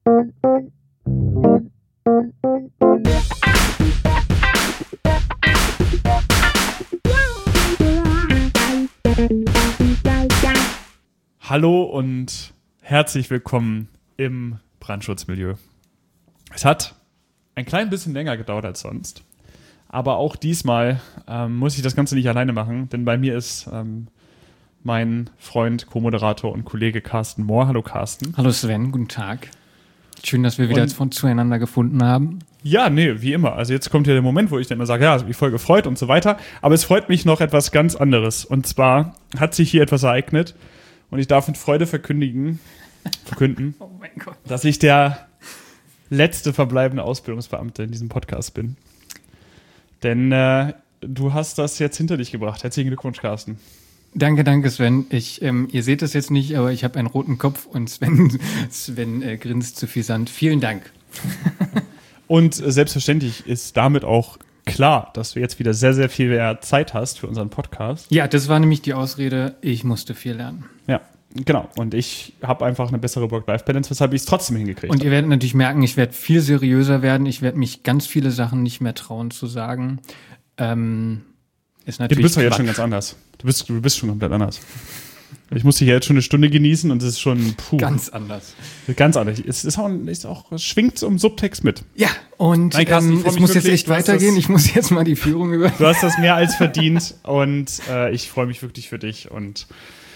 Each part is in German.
Hallo und herzlich willkommen im Brandschutzmilieu. Es hat ein klein bisschen länger gedauert als sonst, aber auch diesmal muss ich das Ganze nicht alleine machen, denn bei mir ist mein Freund, Co-Moderator und Kollege Carsten Mohr. Hallo Carsten. Hallo Sven, guten Tag. Schön, dass wir wieder zueinander gefunden haben. Ja, nee, wie immer. Also jetzt kommt ja der Moment, wo ich dann immer sage, ja, ich bin voll gefreut und so weiter. Aber es freut mich noch etwas ganz anderes. Und zwar hat sich hier etwas ereignet und ich darf mit Freude verkünden, oh mein Gott, dass ich der letzte verbleibende Ausbildungsbeamte in diesem Podcast bin. Denn du hast das jetzt hinter dich gebracht. Herzlichen Glückwunsch, Carsten. Danke, Sven. Ihr seht das jetzt nicht, aber ich habe einen roten Kopf und Sven grinst suffisant. Vielen Dank. Und selbstverständlich ist damit auch klar, dass du jetzt wieder sehr, sehr viel mehr Zeit hast für unseren Podcast. Ja, das war nämlich die Ausrede, ich musste viel lernen. Ja, genau. Und ich habe einfach eine bessere Work-Life-Balance, weshalb ich es trotzdem hingekriegt habe. Und ihr werdet natürlich merken, ich werde viel seriöser werden. Ich werde mich ganz viele Sachen nicht mehr trauen zu sagen. Ist natürlich du bist doch jetzt schon ganz anders. Du bist schon komplett anders. Ich musste hier jetzt schon eine Stunde genießen und es ist schon ganz anders. Ganz anders. Es schwingt um Subtext mit. Ja, und Nein, Carsten, es muss jetzt echt weitergehen. Ich muss jetzt mal die Führung übernehmen. Du hast das mehr als verdient und ich freue mich wirklich für dich. Und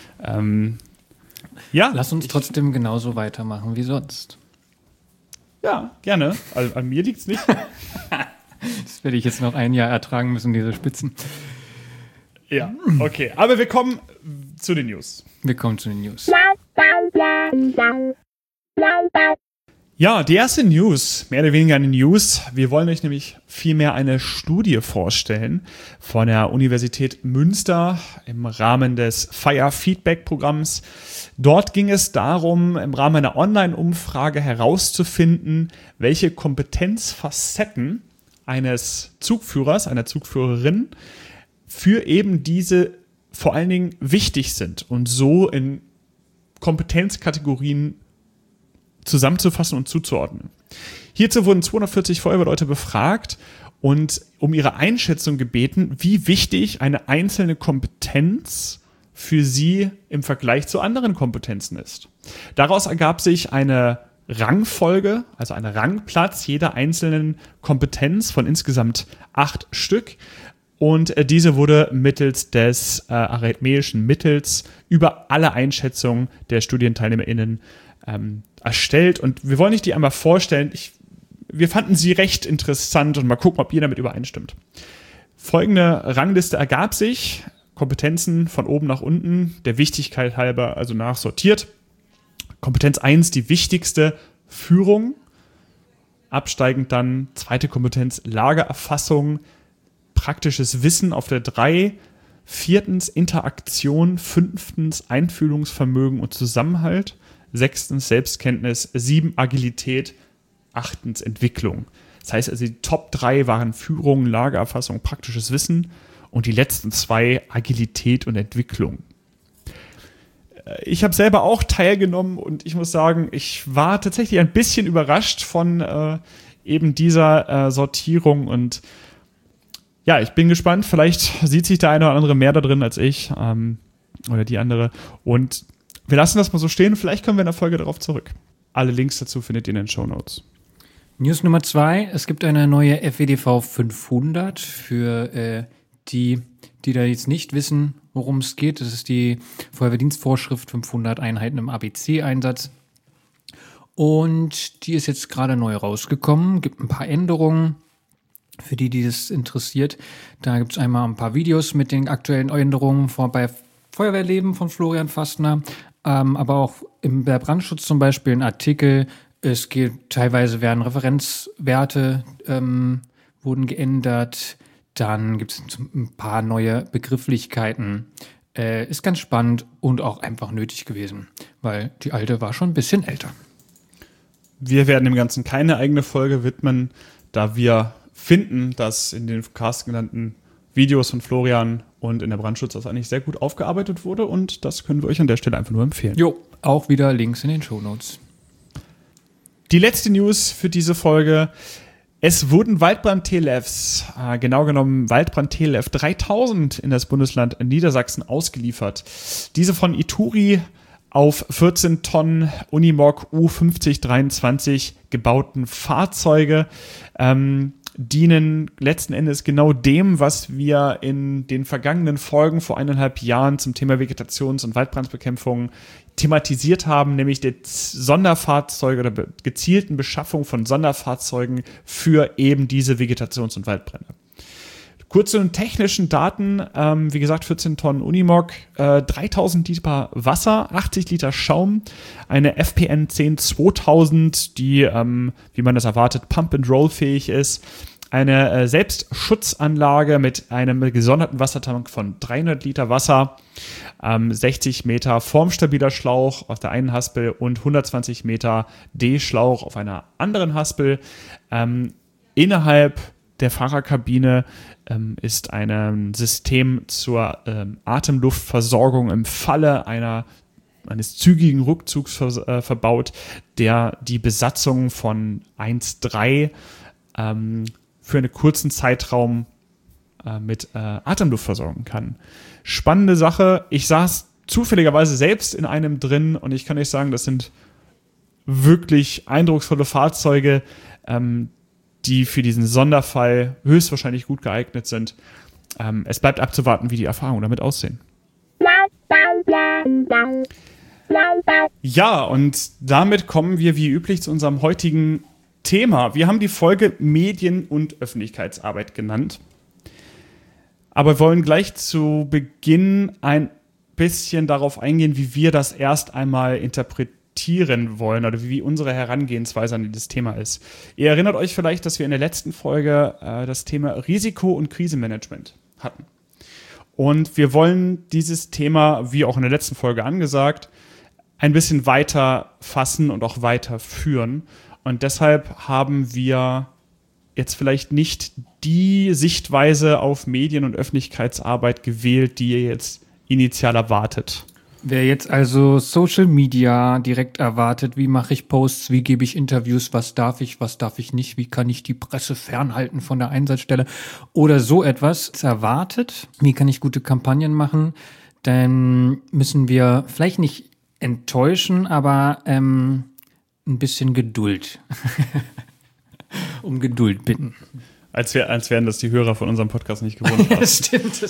ja. Lass uns trotzdem genauso weitermachen wie sonst. Ja, gerne. Also, an mir liegt es nicht. Das werde ich jetzt noch ein Jahr ertragen müssen, diese Spitzen. Ja, okay. Aber wir kommen zu den News. Ja, die erste News, mehr oder weniger eine News. Wir wollen euch nämlich vielmehr eine Studie vorstellen von der Universität Münster im Rahmen des FIRE-Feedback-Programms. Dort ging es darum, im Rahmen einer Online-Umfrage herauszufinden, welche Kompetenzfacetten eines Zugführers, einer Zugführerin für eben diese vor allen Dingen wichtig sind und so in Kompetenzkategorien zusammenzufassen und zuzuordnen. Hierzu wurden 240 Feuerwehrleute befragt und um ihre Einschätzung gebeten, wie wichtig eine einzelne Kompetenz für sie im Vergleich zu anderen Kompetenzen ist. Daraus ergab sich eine Rangfolge, also ein Rangplatz jeder einzelnen Kompetenz von insgesamt 8 Stück. Und diese wurde mittels des arithmetischen Mittels über alle Einschätzungen der StudienteilnehmerInnen erstellt. Und wir wollen euch die einmal vorstellen. Wir fanden sie recht interessant und mal gucken, ob ihr damit übereinstimmt. Folgende Rangliste ergab sich. Kompetenzen von oben nach unten, der Wichtigkeit halber, also nachsortiert. Kompetenz 1, die wichtigste, Führung. Absteigend dann zweite Kompetenz, Lageerfassung. Praktisches Wissen auf der 3, 4. Interaktion, 5. Einfühlungsvermögen und Zusammenhalt, 6. Selbstkenntnis, 7. Agilität, 8. Entwicklung. Das heißt also, die Top 3 waren Führung, Lageerfassung, praktisches Wissen und die letzten 2 Agilität und Entwicklung. Ich habe selber auch teilgenommen und ich muss sagen, ich war tatsächlich ein bisschen überrascht von eben dieser Sortierung und ja, ich bin gespannt. Vielleicht sieht sich der eine oder andere mehr da drin als ich oder die andere. Und wir lassen das mal so stehen. Vielleicht kommen wir in der Folge darauf zurück. Alle Links dazu findet ihr in den Shownotes. News Nummer 2. Es gibt eine neue FWDV 500 für die da jetzt nicht wissen, worum es geht. Das ist die Feuerwehrdienstvorschrift 500 Einheiten im ABC-Einsatz. Und die ist jetzt gerade neu rausgekommen. Gibt ein paar Änderungen. Für die das interessiert, da gibt es einmal ein paar Videos mit den aktuellen Änderungen bei Feuerwehrleben von Florian Fastner, aber auch der Brandschutz zum Beispiel ein Artikel. Es geht teilweise werden Referenzwerte wurden geändert. Dann gibt es ein paar neue Begrifflichkeiten. Ist ganz spannend und auch einfach nötig gewesen, weil die alte war schon ein bisschen älter. Wir werden dem Ganzen keine eigene Folge widmen, da wir finden, dass in den Cast genannten Videos von Florian und in der Brandschutz das eigentlich sehr gut aufgearbeitet wurde und das können wir euch an der Stelle einfach nur empfehlen. Jo, auch wieder Links in den Shownotes. Die letzte News für diese Folge. Es wurden Waldbrand-TLFs, genau genommen Waldbrand-TLF 3000 in das Bundesland Niedersachsen ausgeliefert. Diese von Ituri auf 14 Tonnen Unimog U5023 gebauten Fahrzeuge dienen letzten Endes genau dem, was wir in den vergangenen Folgen vor 1,5 Jahren zum Thema Vegetations- und Waldbrandbekämpfung thematisiert haben, nämlich der Sonderfahrzeuge oder gezielten Beschaffung von Sonderfahrzeugen für eben diese Vegetations- und Waldbrände. Kurz zu den technischen Daten, wie gesagt, 14 Tonnen Unimog, 3000 Liter Wasser, 80 Liter Schaum, eine FPN 10 2000, die, wie man das erwartet, Pump-and-Roll-fähig ist, eine Selbstschutzanlage mit einem gesonderten Wassertank von 300 Liter Wasser, 60 Meter formstabiler Schlauch auf der einen Haspel und 120 Meter D-Schlauch auf einer anderen Haspel. Innerhalb der Fahrerkabine ist ein System zur Atemluftversorgung im Falle eines zügigen Rückzugs verbaut, der die Besatzung von 1-3 für einen kurzen Zeitraum mit Atemluft versorgen kann. Spannende Sache. Ich saß zufälligerweise selbst in einem drin und ich kann euch sagen, das sind wirklich eindrucksvolle Fahrzeuge, die für diesen Sonderfall höchstwahrscheinlich gut geeignet sind. Es bleibt abzuwarten, wie die Erfahrungen damit aussehen. Ja, und damit kommen wir wie üblich zu unserem heutigen Thema. Wir haben die Folge Medien- und Öffentlichkeitsarbeit genannt. Aber wir wollen gleich zu Beginn ein bisschen darauf eingehen, wie wir das erst einmal interpretieren wollen oder wie unsere Herangehensweise an dieses Thema ist. Ihr erinnert euch vielleicht, dass wir in der letzten Folge das Thema Risiko- und Krisenmanagement hatten. Und wir wollen dieses Thema, wie auch in der letzten Folge angesagt, ein bisschen weiter fassen und auch weiterführen. Und deshalb haben wir jetzt vielleicht nicht die Sichtweise auf Medien- und Öffentlichkeitsarbeit gewählt, die ihr jetzt initial erwartet. Wer jetzt also Social Media direkt erwartet, wie mache ich Posts, wie gebe ich Interviews, was darf ich nicht, wie kann ich die Presse fernhalten von der Einsatzstelle oder so etwas erwartet, wie kann ich gute Kampagnen machen, dann müssen wir vielleicht nicht enttäuschen, aber ein bisschen Geduld. Um Geduld bitten. Als wären das die Hörer von unserem Podcast nicht gewohnt. Ja, stimmt.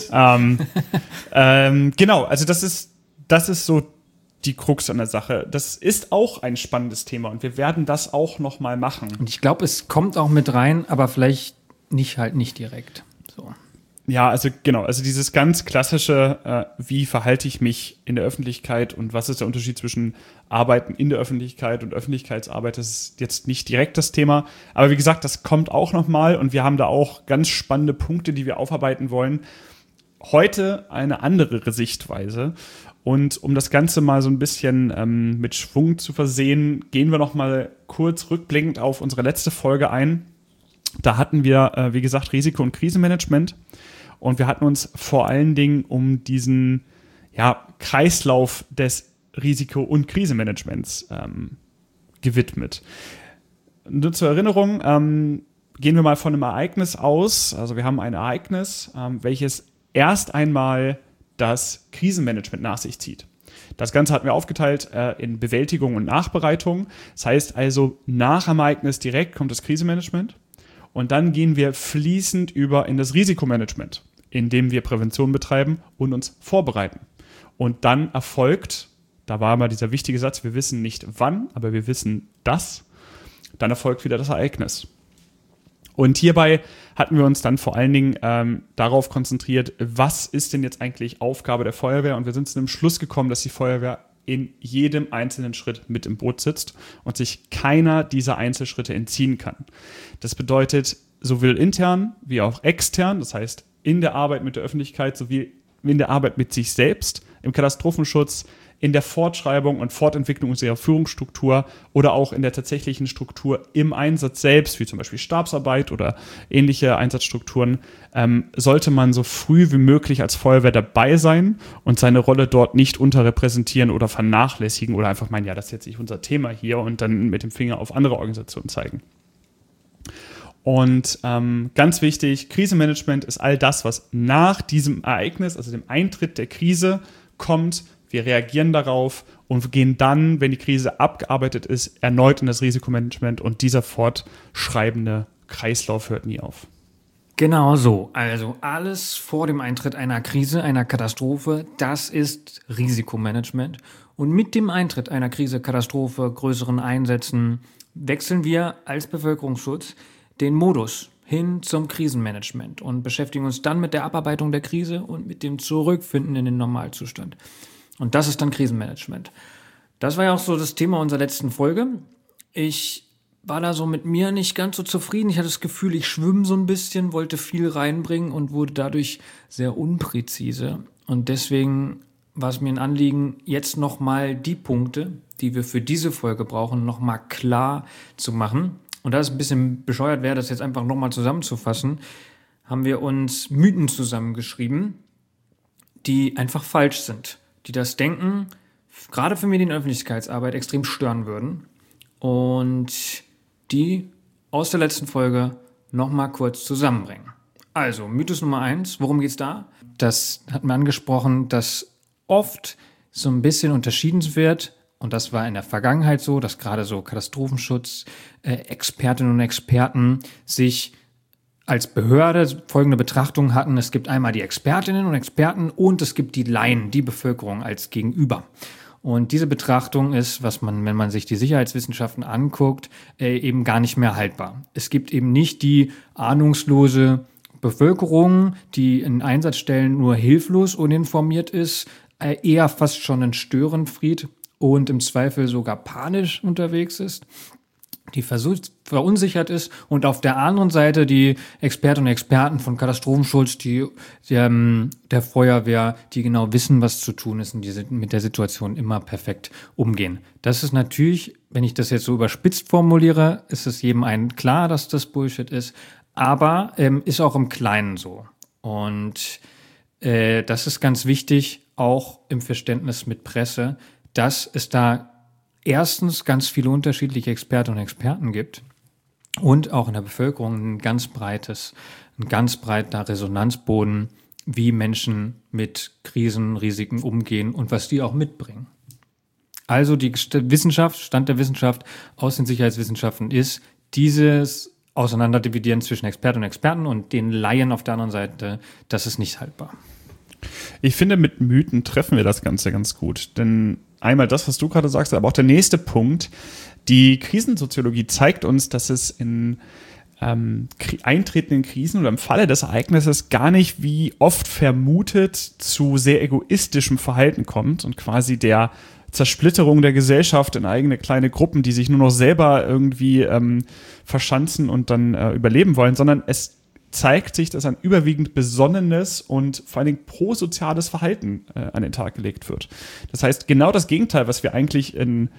Genau, also das ist so die Krux an der Sache. Das ist auch ein spannendes Thema und wir werden das auch noch mal machen. Und ich glaube, es kommt auch mit rein, aber vielleicht nicht direkt. So. Ja, also genau, also dieses ganz klassische, wie verhalte ich mich in der Öffentlichkeit und was ist der Unterschied zwischen Arbeiten in der Öffentlichkeit und Öffentlichkeitsarbeit, das ist jetzt nicht direkt das Thema. Aber wie gesagt, das kommt auch noch mal und wir haben da auch ganz spannende Punkte, die wir aufarbeiten wollen. Heute eine andere Sichtweise. Und um das Ganze mal so ein bisschen mit Schwung zu versehen, gehen wir noch mal kurz rückblickend auf unsere letzte Folge ein. Da hatten wir, wie gesagt, Risiko- und Krisenmanagement. Und wir hatten uns vor allen Dingen um diesen Kreislauf des Risiko- und Krisenmanagements gewidmet. Nur zur Erinnerung, gehen wir mal von einem Ereignis aus. Also wir haben ein Ereignis, welches erst einmal das Krisenmanagement nach sich zieht. Das Ganze hatten wir aufgeteilt in Bewältigung und Nachbereitung. Das heißt also, nach dem Ereignis direkt kommt das Krisenmanagement und dann gehen wir fließend über in das Risikomanagement, indem wir Prävention betreiben und uns vorbereiten. Und dann erfolgt, da war mal dieser wichtige Satz, wir wissen nicht wann, aber wir wissen das, dann erfolgt wieder das Ereignis. Und hierbei hatten wir uns dann vor allen Dingen darauf konzentriert, was ist denn jetzt eigentlich Aufgabe der Feuerwehr? Und wir sind zu dem Schluss gekommen, dass die Feuerwehr in jedem einzelnen Schritt mit im Boot sitzt und sich keiner dieser Einzelschritte entziehen kann. Das bedeutet sowohl intern wie auch extern, das heißt in der Arbeit mit der Öffentlichkeit sowie in der Arbeit mit sich selbst, im Katastrophenschutz, in der Fortschreibung und Fortentwicklung unserer Führungsstruktur oder auch in der tatsächlichen Struktur im Einsatz selbst, wie zum Beispiel Stabsarbeit oder ähnliche Einsatzstrukturen, sollte man so früh wie möglich als Feuerwehr dabei sein und seine Rolle dort nicht unterrepräsentieren oder vernachlässigen oder einfach meinen, ja, das ist jetzt nicht unser Thema hier und dann mit dem Finger auf andere Organisationen zeigen. Und ganz wichtig, Krisenmanagement ist all das, was nach diesem Ereignis, also dem Eintritt der Krise, kommt. Wir reagieren darauf und gehen dann, wenn die Krise abgearbeitet ist, erneut in das Risikomanagement und dieser fortschreibende Kreislauf hört nie auf. Genau so. Also alles vor dem Eintritt einer Krise, einer Katastrophe, das ist Risikomanagement. Und mit dem Eintritt einer Krise, Katastrophe, größeren Einsätzen wechseln wir als Bevölkerungsschutz den Modus hin zum Krisenmanagement und beschäftigen uns dann mit der Abarbeitung der Krise und mit dem Zurückfinden in den Normalzustand. Und das ist dann Krisenmanagement. Das war ja auch so das Thema unserer letzten Folge. Ich war da so mit mir nicht ganz so zufrieden. Ich hatte das Gefühl, ich schwimme so ein bisschen, wollte viel reinbringen und wurde dadurch sehr unpräzise. Und deswegen war es mir ein Anliegen, jetzt nochmal die Punkte, die wir für diese Folge brauchen, nochmal klar zu machen. Und da es ein bisschen bescheuert wäre, das jetzt einfach nochmal zusammenzufassen, haben wir uns Mythen zusammengeschrieben, die einfach falsch sind, die das Denken, gerade für Medienöffentlichkeitsarbeit, extrem stören würden und die aus der letzten Folge nochmal kurz zusammenbringen. Also, Mythos Nummer 1, worum geht's da? Das hatten wir angesprochen, dass oft so ein bisschen unterschieden wird, und das war in der Vergangenheit so, dass gerade so Katastrophenschutz, Expertinnen und Experten sich als Behörde folgende Betrachtung hatten. Es gibt einmal die Expertinnen und Experten und es gibt die Laien, die Bevölkerung als Gegenüber. Und diese Betrachtung ist, was man, wenn man sich die Sicherheitswissenschaften anguckt, eben gar nicht mehr haltbar. Es gibt eben nicht die ahnungslose Bevölkerung, die in Einsatzstellen nur hilflos uninformiert ist, eher fast schon ein Störenfried und im Zweifel sogar panisch unterwegs ist, die verunsichert ist, und auf der anderen Seite die Expertinnen und Experten von Katastrophenschutz, der Feuerwehr, die genau wissen, was zu tun ist und die mit der Situation immer perfekt umgehen. Das ist natürlich, wenn ich das jetzt so überspitzt formuliere, ist es jedem einen klar, dass das Bullshit ist, aber ist auch im Kleinen so. Und das ist ganz wichtig, auch im Verständnis mit Presse, dass es da erstens ganz viele unterschiedliche Expertinnen und Experten gibt und auch in der Bevölkerung ein ganz breiter Resonanzboden, wie Menschen mit Krisen, Risiken umgehen und was die auch mitbringen. Also die Stand der Wissenschaft aus den Sicherheitswissenschaften ist dieses Auseinanderdividieren zwischen Expertinnen und Experten und den Laien auf der anderen Seite, das ist nicht haltbar. Ich finde, mit Mythen treffen wir das Ganze ganz gut. Denn einmal das, was du gerade sagst, aber auch der nächste Punkt. Die Krisensoziologie zeigt uns, dass es in eintretenden Krisen oder im Falle des Ereignisses gar nicht, wie oft vermutet, zu sehr egoistischem Verhalten kommt und quasi der Zersplitterung der Gesellschaft in eigene kleine Gruppen, die sich nur noch selber irgendwie verschanzen und dann überleben wollen, sondern es zeigt sich, dass ein überwiegend besonnenes und vor allen Dingen prosoziales Verhalten an den Tag gelegt wird. Das heißt, genau das Gegenteil, was wir eigentlich in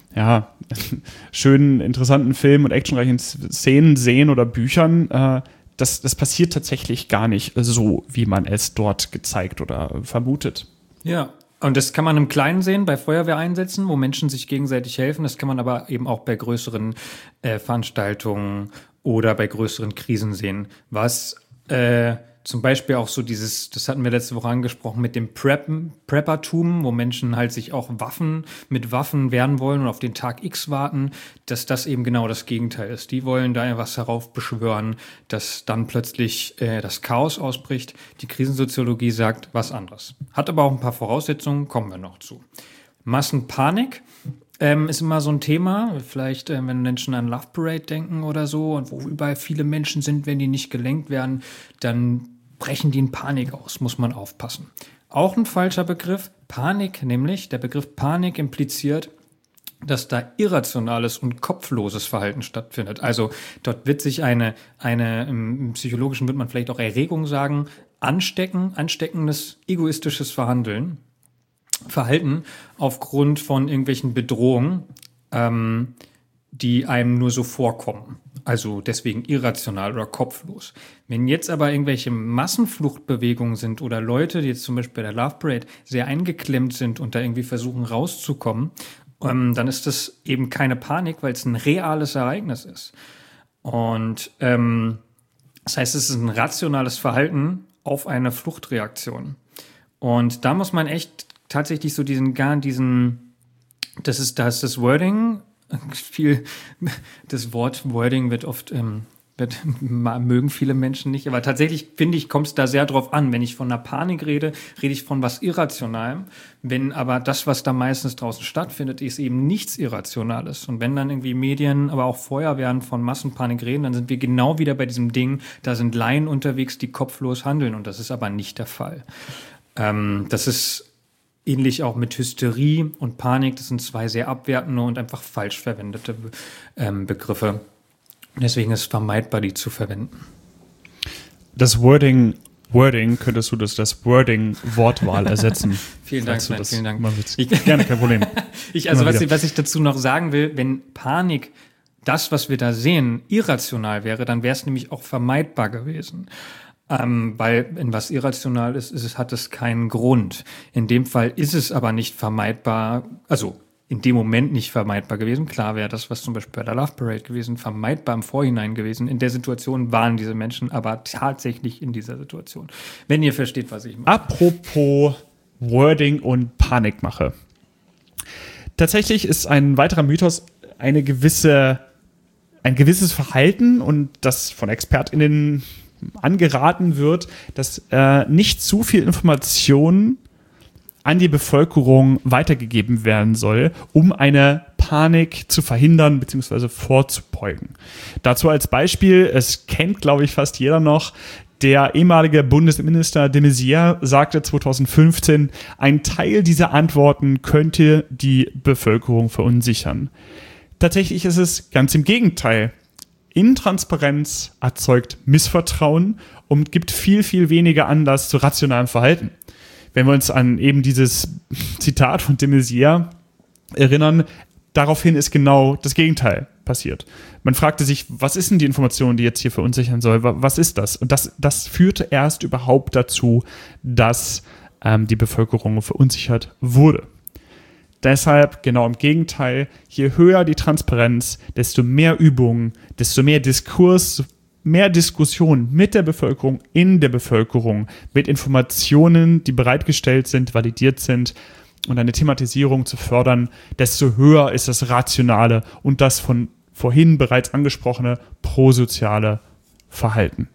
schönen, interessanten Filmen und actionreichen Szenen sehen oder Büchern, das passiert tatsächlich gar nicht so, wie man es dort gezeigt oder vermutet. Ja, und das kann man im Kleinen sehen, bei Feuerwehreinsätzen, wo Menschen sich gegenseitig helfen. Das kann man aber eben auch bei größeren Veranstaltungen oder bei größeren Krisen sehen. Was zum Beispiel auch so das hatten wir letzte Woche angesprochen, mit dem Preppertum, wo Menschen halt sich auch mit Waffen wehren wollen und auf den Tag X warten, dass das eben genau das Gegenteil ist. Die wollen da etwas heraufbeschwören, dass dann plötzlich das Chaos ausbricht. Die Krisensoziologie sagt was anderes. Hat aber auch ein paar Voraussetzungen, kommen wir noch zu. Massenpanik ist immer so ein Thema, vielleicht wenn Menschen an Love Parade denken oder so und wo überall viele Menschen sind, wenn die nicht gelenkt werden, dann brechen die in Panik aus, muss man aufpassen. Auch ein falscher Begriff, Panik nämlich, der Begriff Panik impliziert, dass da irrationales und kopfloses Verhalten stattfindet. Also dort wird sich im Psychologischen wird man vielleicht auch Erregung sagen, ansteckendes, egoistisches Verhandeln. verhalten aufgrund von irgendwelchen Bedrohungen, die einem nur so vorkommen. Also deswegen irrational oder kopflos. Wenn jetzt aber irgendwelche Massenfluchtbewegungen sind oder Leute, die jetzt zum Beispiel bei der Love Parade sehr eingeklemmt sind und da irgendwie versuchen rauszukommen, dann ist das eben keine Panik, weil es ein reales Ereignis ist. Und das heißt, es ist ein rationales Verhalten auf eine Fluchtreaktion. Und da muss man echt tatsächlich so das ist das Wording, das Wort Wording wird oft, mögen viele Menschen nicht, aber tatsächlich finde ich, kommt es da sehr drauf an. Wenn ich von einer Panik rede, rede ich von was Irrationalem. Wenn aber das, was da meistens draußen stattfindet, ist eben nichts Irrationales. Und wenn dann irgendwie Medien, aber auch Feuerwehren von Massenpanik reden, dann sind wir genau wieder bei diesem Ding, da sind Laien unterwegs, die kopflos handeln. Und das ist aber nicht der Fall. Das ist ähnlich auch mit Hysterie und Panik. Das sind zwei sehr abwertende und einfach falsch verwendete Begriffe. Deswegen ist es vermeidbar, die zu verwenden. Das Wording, könntest du das Wording Wortwahl ersetzen? Vielen Dank, Sven, vielen Dank. Gerne, kein Problem. Was ich dazu noch sagen will, wenn Panik, das, was wir da sehen, irrational wäre, dann wäre es nämlich auch vermeidbar gewesen. Weil wenn was irrational ist, hat es keinen Grund. In dem Fall ist es aber nicht vermeidbar, also in dem Moment nicht vermeidbar gewesen. Klar wäre das, was zum Beispiel bei der Love Parade gewesen, vermeidbar im Vorhinein gewesen. In der Situation waren diese Menschen aber tatsächlich in dieser Situation. Wenn ihr versteht, was ich meine. Apropos Wording und Panikmache. Tatsächlich ist ein weiterer Mythos ein gewisses Verhalten, und das von ExpertInnen angeraten wird, dass nicht zu viel Information an die Bevölkerung weitergegeben werden soll, um eine Panik zu verhindern bzw. vorzubeugen. Dazu als Beispiel, es kennt, glaube ich, fast jeder noch, der ehemalige Bundesminister de Maizière sagte 2015, ein Teil dieser Antworten könnte die Bevölkerung verunsichern. Tatsächlich ist es ganz im Gegenteil. Intransparenz erzeugt Missvertrauen und gibt viel, viel weniger Anlass zu rationalem Verhalten. Wenn wir uns an eben dieses Zitat von de Maizière erinnern, daraufhin ist genau das Gegenteil passiert. Man fragte sich, was ist denn die Information, die jetzt hier verunsichern soll? Was ist das? Und das führte erst überhaupt dazu, dass die Bevölkerung verunsichert wurde. Deshalb, genau im Gegenteil, je höher die Transparenz, desto mehr Übungen, desto mehr Diskurs, mehr Diskussion mit der Bevölkerung, in der Bevölkerung, mit Informationen, die bereitgestellt sind, validiert sind, und eine Thematisierung zu fördern, desto höher ist das rationale und das von vorhin bereits angesprochene prosoziale Verhalten.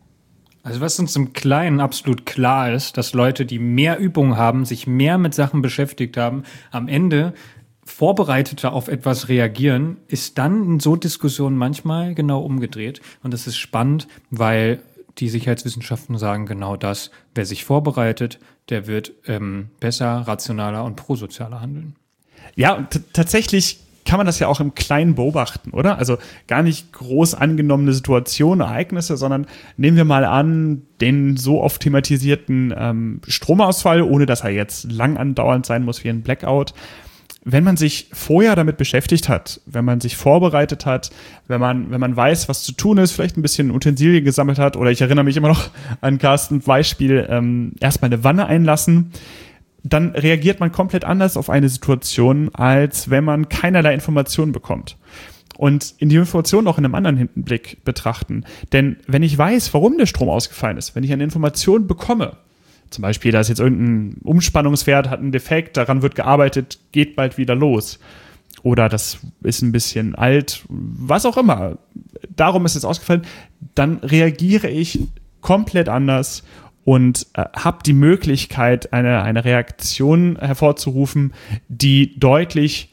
Also was uns im Kleinen absolut klar ist, dass Leute, die mehr Übung haben, sich mehr mit Sachen beschäftigt haben, am Ende vorbereiteter auf etwas reagieren, ist dann in so Diskussionen manchmal genau umgedreht. Und das ist spannend, weil die Sicherheitswissenschaften sagen genau das. Wer sich vorbereitet, der wird besser, rationaler und prosozialer handeln. Ja, und tatsächlich kann man das ja auch im Kleinen beobachten, oder? Also gar nicht groß angenommene Situationen, Ereignisse, sondern nehmen wir mal an, den so oft thematisierten Stromausfall, ohne dass er jetzt lang andauernd sein muss wie ein Blackout. Wenn man sich vorher damit beschäftigt hat, wenn man sich vorbereitet hat, wenn man weiß, was zu tun ist, vielleicht ein bisschen Utensilien gesammelt hat, oder ich erinnere mich immer noch an Carstens Beispiel, erstmal eine Wanne einlassen, dann reagiert man komplett anders auf eine Situation, als wenn man keinerlei Informationen bekommt. Und in die Informationen auch in einem anderen Hinblick betrachten. Denn wenn ich weiß, warum der Strom ausgefallen ist, wenn ich eine Information bekomme, zum Beispiel, da ist jetzt irgendein Umspannungswert, hat einen Defekt, daran wird gearbeitet, geht bald wieder los. Oder das ist ein bisschen alt, was auch immer. Darum ist es ausgefallen. Dann reagiere ich komplett anders und habe die Möglichkeit, eine Reaktion hervorzurufen, die deutlich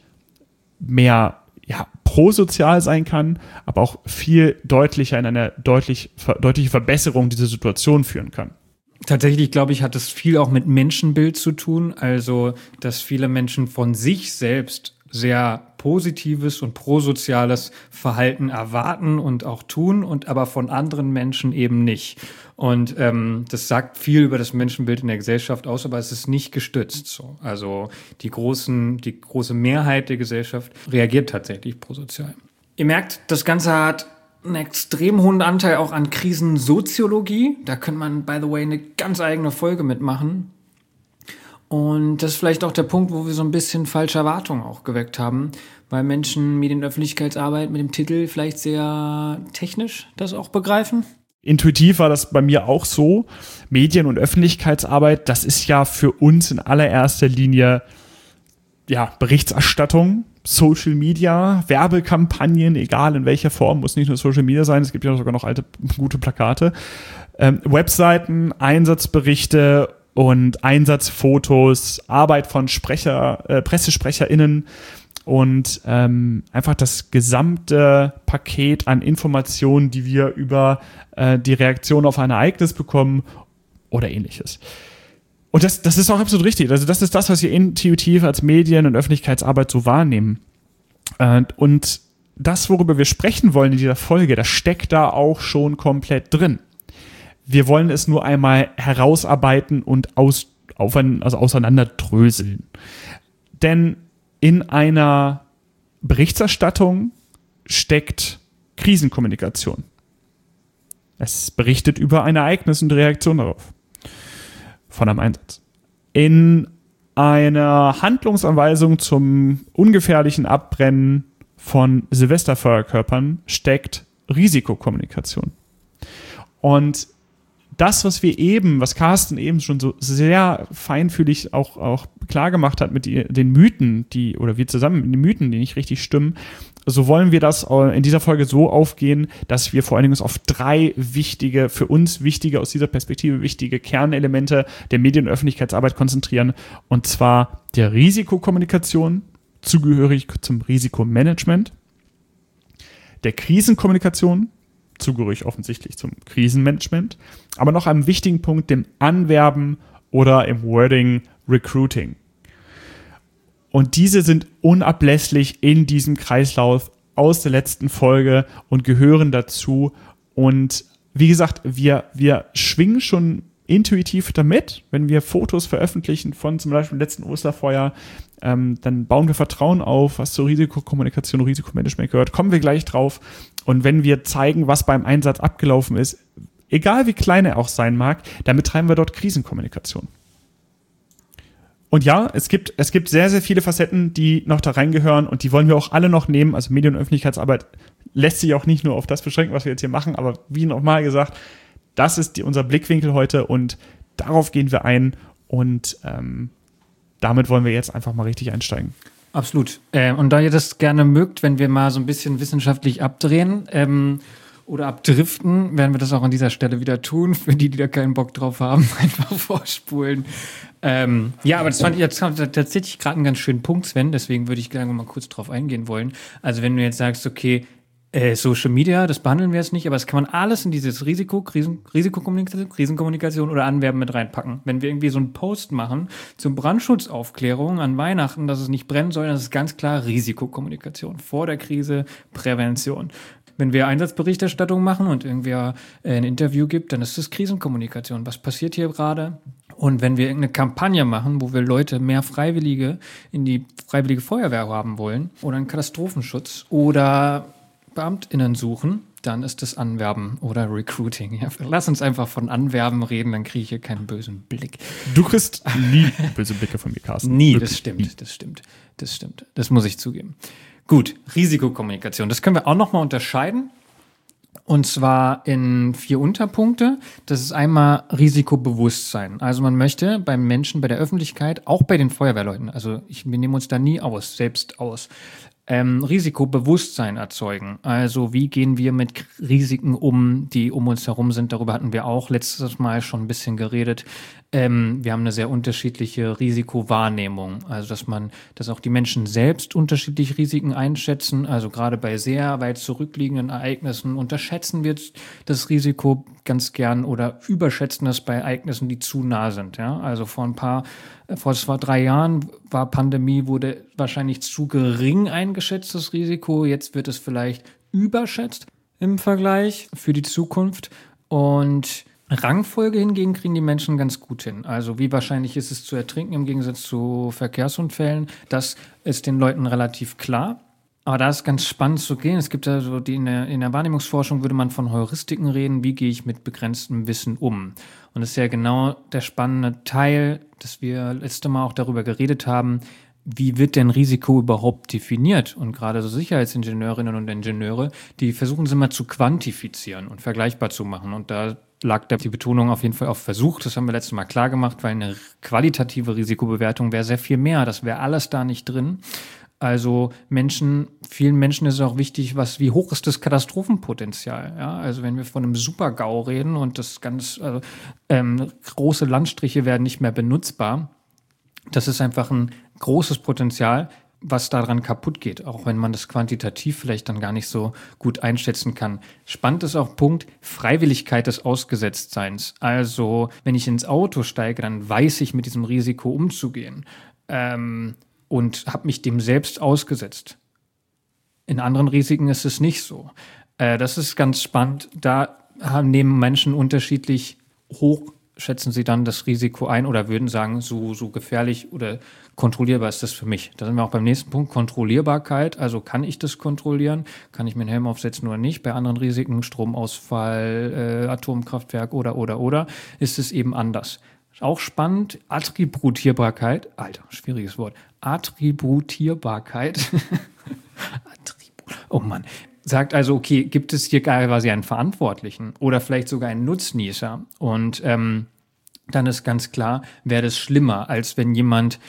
mehr prosozial sein kann, aber auch viel deutlicher in eine deutliche Verbesserung dieser Situation führen kann. Tatsächlich, glaube ich, hat es viel auch mit Menschenbild zu tun. Also, dass viele Menschen von sich selbst sehr positives und prosoziales Verhalten erwarten und auch tun, und aber von anderen Menschen eben nicht. Und das sagt viel über das Menschenbild in der Gesellschaft aus, aber es ist nicht gestützt. So. Also die große Mehrheit der Gesellschaft reagiert tatsächlich prosozial. Ihr merkt, das Ganze hat einen extrem hohen Anteil auch an Krisensoziologie. Da könnte man, by the way, eine ganz eigene Folge mitmachen. Und das ist vielleicht auch der Punkt, wo wir so ein bisschen falsche Erwartungen auch geweckt haben, weil Menschen Medienöffentlichkeitsarbeit mit dem Titel vielleicht sehr technisch das auch begreifen. Intuitiv war das bei mir auch so. Medien- und Öffentlichkeitsarbeit, das ist ja für uns in allererster Linie Berichterstattung, Social Media, Werbekampagnen, egal in welcher Form, muss nicht nur Social Media sein, es gibt ja sogar noch alte, gute Plakate, Webseiten, Einsatzberichte und Einsatzfotos, Arbeit von PressesprecherInnen und einfach das gesamte Paket an Informationen, die wir über die Reaktion auf ein Ereignis bekommen oder ähnliches. Und das ist auch absolut richtig. Also das ist das, was wir intuitiv als Medien- und Öffentlichkeitsarbeit so wahrnehmen. Und das, worüber wir sprechen wollen in dieser Folge, das steckt da auch schon komplett drin. Wir wollen es nur einmal herausarbeiten und auseinanderdröseln. Denn in einer Berichterstattung steckt Krisenkommunikation. Es berichtet über ein Ereignis und die Reaktion darauf. Von einem Einsatz. In einer Handlungsanweisung zum ungefährlichen Abbrennen von Silvesterfeuerkörpern steckt Risikokommunikation. Und das, was Carsten eben schon so sehr feinfühlig auch klar gemacht hat mit den Mythen, wir zusammen mit den Mythen, die nicht richtig stimmen, so wollen wir das in dieser Folge so aufgehen, dass wir vor allen Dingen uns auf 3 für uns wichtige, aus dieser Perspektive wichtige Kernelemente der Medien- und Öffentlichkeitsarbeit konzentrieren. Und zwar der Risikokommunikation, zugehörig zum Risikomanagement, der Krisenkommunikation, zugehörig offensichtlich zum Krisenmanagement, aber noch einem wichtigen Punkt, dem Anwerben oder im Wording Recruiting. Und diese sind unablässlich in diesem Kreislauf aus der letzten Folge und gehören dazu. Und wie gesagt, wir schwingen schon intuitiv damit, wenn wir Fotos veröffentlichen von zum Beispiel dem letzten Osterfeuer, dann bauen wir Vertrauen auf, was zur Risikokommunikation und Risikomanagement gehört. Kommen wir gleich drauf. Und wenn wir zeigen, was beim Einsatz abgelaufen ist, egal wie klein er auch sein mag, dann betreiben wir dort Krisenkommunikation. Und ja, es gibt sehr, sehr viele Facetten, die noch da reingehören und die wollen wir auch alle noch nehmen. Also Medien- und Öffentlichkeitsarbeit lässt sich auch nicht nur auf das beschränken, was wir jetzt hier machen, aber wie nochmal gesagt, das ist unser Blickwinkel heute und darauf gehen wir ein und damit wollen wir jetzt einfach mal richtig einsteigen. Absolut. Und da ihr das gerne mögt, wenn wir mal so ein bisschen wissenschaftlich abdrehen oder abdriften, werden wir das auch an dieser Stelle wieder tun. Für die da keinen Bock drauf haben, einfach vorspulen. Aber das fand ich jetzt tatsächlich gerade einen ganz schönen Punkt, Sven. Deswegen würde ich gerne mal kurz drauf eingehen wollen. Also wenn du jetzt sagst, okay, Social Media, das behandeln wir jetzt nicht, aber das kann man alles in dieses Risikokommunikation, Krisenkommunikation oder Anwerben mit reinpacken. Wenn wir irgendwie so einen Post machen zur Brandschutzaufklärung an Weihnachten, dass es nicht brennen soll, dann ist es ganz klar Risikokommunikation. Vor der Krise, Prävention. Wenn wir Einsatzberichterstattung machen und irgendwer ein Interview gibt, dann ist das Krisenkommunikation. Was passiert hier gerade? Und wenn wir irgendeine Kampagne machen, wo wir Leute mehr Freiwillige in die Freiwillige Feuerwehr haben wollen oder einen Katastrophenschutz oder BeamtInnen suchen, dann ist das Anwerben oder Recruiting. Ja, lass uns einfach von Anwerben reden, dann kriege ich hier keinen bösen Blick. Du kriegst nie böse Blicke von mir, Carsten. Nie, Wirklich das stimmt. Das muss ich zugeben. Gut, Risikokommunikation. Das können wir auch nochmal unterscheiden. Und zwar in 4 Unterpunkte. Das ist einmal Risikobewusstsein. Also man möchte beim Menschen, bei der Öffentlichkeit, auch bei den Feuerwehrleuten, also wir nehmen uns da nie selbst aus, Risikobewusstsein erzeugen. Also wie gehen wir mit Risiken um, die um uns herum sind. Darüber hatten wir auch letztes Mal schon ein bisschen geredet. Wir haben eine sehr unterschiedliche Risikowahrnehmung. Also dass auch die Menschen selbst unterschiedlich Risiken einschätzen. Also gerade bei sehr weit zurückliegenden Ereignissen unterschätzen wir das Risiko ganz gern oder überschätzen das bei Ereignissen, die zu nah sind. Ja? Also vor 3 Jahren wurde wahrscheinlich zu gering eingeschätzt, das Risiko. Jetzt wird es vielleicht überschätzt im Vergleich für die Zukunft. Und Rangfolge hingegen kriegen die Menschen ganz gut hin. Also wie wahrscheinlich ist es zu ertrinken im Gegensatz zu Verkehrsunfällen, das ist den Leuten relativ klar. Aber da ist ganz spannend zu gehen. Es gibt also in der Wahrnehmungsforschung würde man von Heuristiken reden, wie gehe ich mit begrenztem Wissen um. Und das ist ja genau der spannende Teil, dass wir letzte Mal auch darüber geredet haben, wie wird denn Risiko überhaupt definiert? Und gerade so Sicherheitsingenieurinnen und Ingenieure, die versuchen es immer zu quantifizieren und vergleichbar zu machen. Und da lag die Betonung auf jeden Fall auf Versuch. Das haben wir letztes Mal klar gemacht, weil eine qualitative Risikobewertung wäre sehr viel mehr. Das wäre alles da nicht drin. Also vielen Menschen ist es auch wichtig, wie hoch ist das Katastrophenpotenzial? Ja, also wenn wir von einem Super-GAU reden und große Landstriche werden nicht mehr benutzbar, das ist einfach ein großes Potenzial, was daran kaputt geht, auch wenn man das quantitativ vielleicht dann gar nicht so gut einschätzen kann. Spannend ist auch Punkt Freiwilligkeit des Ausgesetztseins. Also wenn ich ins Auto steige, dann weiß ich, mit diesem Risiko umzugehen. Und habe mich dem selbst ausgesetzt. In anderen Risiken ist es nicht so. Das ist ganz spannend. Da nehmen Menschen unterschiedlich hoch, schätzen sie dann das Risiko ein oder würden sagen, so gefährlich oder kontrollierbar ist das für mich. Da sind wir auch beim nächsten Punkt, Kontrollierbarkeit. Also kann ich das kontrollieren? Kann ich mir einen Helm aufsetzen oder nicht? Bei anderen Risiken, Stromausfall, Atomkraftwerk oder, ist es eben anders. Auch spannend, Attributierbarkeit, Alter, schwieriges Wort, Attributierbarkeit, oh Mann, sagt also, okay, gibt es hier quasi einen Verantwortlichen oder vielleicht sogar einen Nutznießer? Und dann ist ganz klar, wäre das schlimmer, als wenn jemand,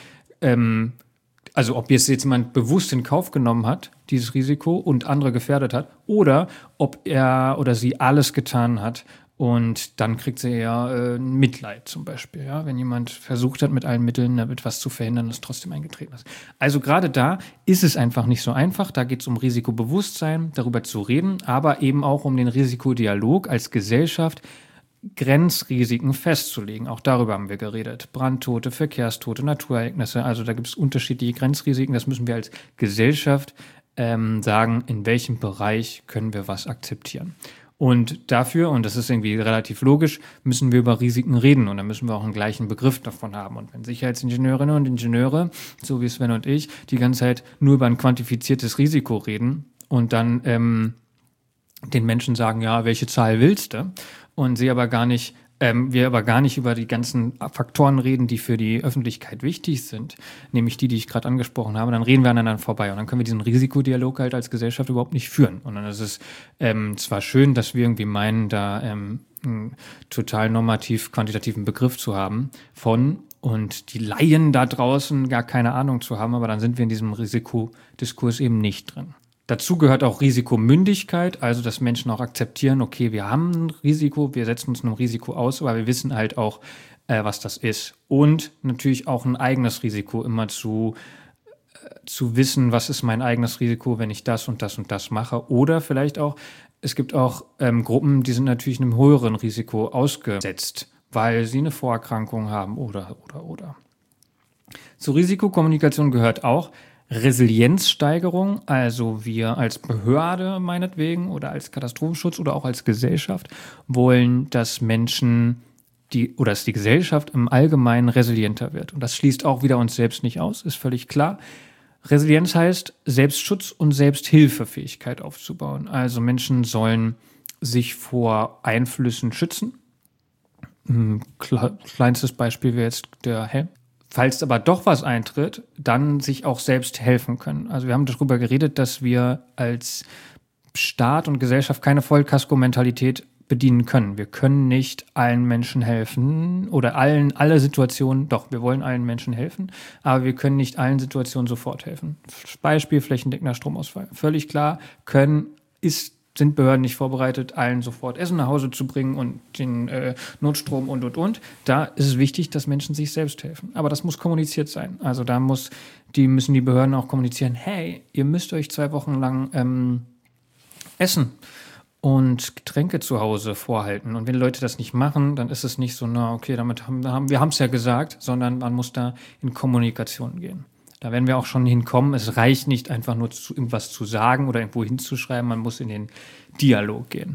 also ob jetzt jemand bewusst in Kauf genommen hat, dieses Risiko und andere gefährdet hat, oder ob er oder sie alles getan hat, und dann kriegt sie ja Mitleid zum Beispiel, ja, wenn jemand versucht hat, mit allen Mitteln etwas zu verhindern und es trotzdem eingetreten ist. Also gerade da ist es einfach nicht so einfach. Da geht es um Risikobewusstsein, darüber zu reden, aber eben auch um den Risikodialog als Gesellschaft, Grenzrisiken festzulegen. Auch darüber haben wir geredet. Brandtote, Verkehrstote, Naturereignisse. Also da gibt es unterschiedliche Grenzrisiken. Das müssen wir als Gesellschaft sagen, in welchem Bereich können wir was akzeptieren. Und dafür, und das ist irgendwie relativ logisch, müssen wir über Risiken reden und dann müssen wir auch einen gleichen Begriff davon haben. Und wenn Sicherheitsingenieurinnen und Ingenieure, so wie Sven und ich, die ganze Zeit nur über ein quantifiziertes Risiko reden und dann den Menschen sagen, ja, welche Zahl willst du? Und wir aber gar nicht über die ganzen Faktoren reden, die für die Öffentlichkeit wichtig sind, nämlich die ich gerade angesprochen habe, dann reden wir aneinander vorbei und dann können wir diesen Risikodialog halt als Gesellschaft überhaupt nicht führen. Und dann ist es zwar schön, dass wir irgendwie meinen, da einen total normativ quantitativen Begriff zu haben und die Laien da draußen gar keine Ahnung zu haben, aber dann sind wir in diesem Risikodiskurs eben nicht drin. Dazu gehört auch Risikomündigkeit, also dass Menschen auch akzeptieren, okay, wir haben ein Risiko, wir setzen uns einem Risiko aus, aber wir wissen halt auch, was das ist. Und natürlich auch ein eigenes Risiko, immer zu wissen, was ist mein eigenes Risiko, wenn ich das und das und das mache. Oder vielleicht auch, es gibt auch Gruppen, die sind natürlich einem höheren Risiko ausgesetzt, weil sie eine Vorerkrankung haben oder. Zur Risikokommunikation gehört auch Resilienzsteigerung, also wir als Behörde meinetwegen oder als Katastrophenschutz oder auch als Gesellschaft wollen, dass dass die Gesellschaft im Allgemeinen resilienter wird. Und das schließt auch wieder uns selbst nicht aus, ist völlig klar. Resilienz heißt, Selbstschutz und Selbsthilfefähigkeit aufzubauen. Also Menschen sollen sich vor Einflüssen schützen. Kleinstes Beispiel wäre jetzt der Helm. Falls aber doch was eintritt, dann sich auch selbst helfen können. Also wir haben darüber geredet, dass wir als Staat und Gesellschaft keine Vollkasko-Mentalität bedienen können. Wir können nicht allen Menschen helfen oder alle Situationen, doch, wir wollen allen Menschen helfen, aber wir können nicht allen Situationen sofort helfen. Beispiel flächendeckender Stromausfall. Völlig klar, sind Behörden nicht vorbereitet, allen sofort Essen nach Hause zu bringen und den Notstrom und. Da ist es wichtig, dass Menschen sich selbst helfen. Aber das muss kommuniziert sein. Also da müssen die Behörden auch kommunizieren, hey, ihr müsst euch 2 Wochen lang Essen und Getränke zu Hause vorhalten. Und wenn Leute das nicht machen, dann ist es nicht so, na okay, wir haben es ja gesagt, sondern man muss da in Kommunikation gehen. Da werden wir auch schon hinkommen. Es reicht nicht einfach nur irgendwas zu sagen oder irgendwo hinzuschreiben, man muss in den Dialog gehen.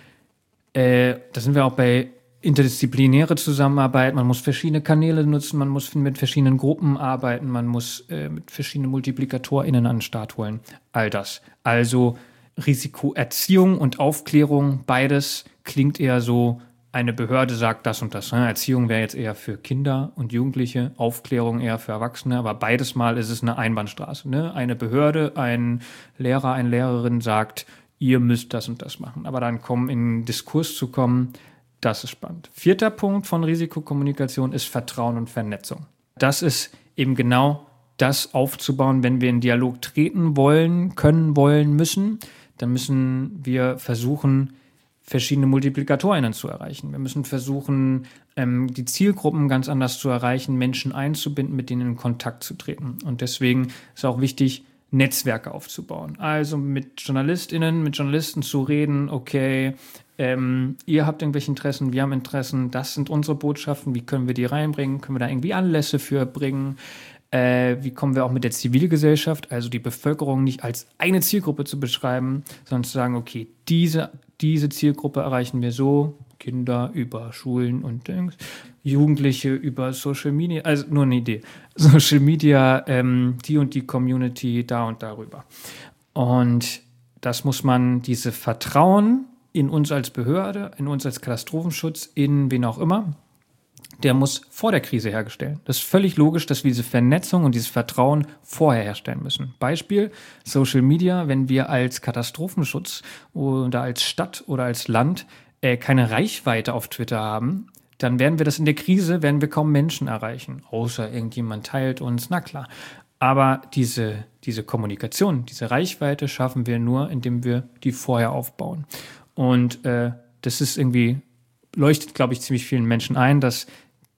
Da sind wir auch bei interdisziplinäre Zusammenarbeit, man muss verschiedene Kanäle nutzen, man muss mit verschiedenen Gruppen arbeiten, man muss mit verschiedenen MultiplikatorInnen an den Start holen. All das. Also Risikoerziehung und Aufklärung, beides klingt eher so, eine Behörde sagt das und das. Erziehung wäre jetzt eher für Kinder und Jugendliche, Aufklärung eher für Erwachsene, aber beides Mal ist es eine Einbahnstraße. Ne? Eine Behörde, ein Lehrer, eine Lehrerin sagt, ihr müsst das und das machen. Aber dann in den Diskurs zu kommen, das ist spannend. 4. Punkt von Risikokommunikation ist Vertrauen und Vernetzung. Das ist eben genau das aufzubauen, wenn wir in Dialog treten wollen, können, wollen, müssen. Dann müssen wir versuchen, verschiedene MultiplikatorInnen zu erreichen. Wir müssen versuchen, die Zielgruppen ganz anders zu erreichen, Menschen einzubinden, mit denen in Kontakt zu treten. Und deswegen ist auch wichtig, Netzwerke aufzubauen. Also mit JournalistInnen, mit Journalisten zu reden, okay, ihr habt irgendwelche Interessen, wir haben Interessen, das sind unsere Botschaften, wie können wir die reinbringen, können wir da irgendwie Anlässe für bringen, wie kommen wir auch mit der Zivilgesellschaft, also die Bevölkerung nicht als eine Zielgruppe zu beschreiben, sondern zu sagen, okay, diese Zielgruppe erreichen wir so, Kinder über Schulen und Jugendliche über Social Media, also nur eine Idee, Social Media, die und die Community da und darüber. Und das muss man, diese Vertrauen in uns als Behörde, in uns als Katastrophenschutz, in wen auch immer, der muss vor der Krise hergestellt. Das ist völlig logisch, dass wir diese Vernetzung und dieses Vertrauen vorher herstellen müssen. Beispiel Social Media, wenn wir als Katastrophenschutz oder als Stadt oder als Land keine Reichweite auf Twitter haben, dann werden wir das in der Krise, werden wir kaum Menschen erreichen. Außer irgendjemand teilt uns, na klar. Aber diese Kommunikation, diese Reichweite schaffen wir nur, indem wir die vorher aufbauen. Und das ist irgendwie, leuchtet, glaube ich, ziemlich vielen Menschen ein, dass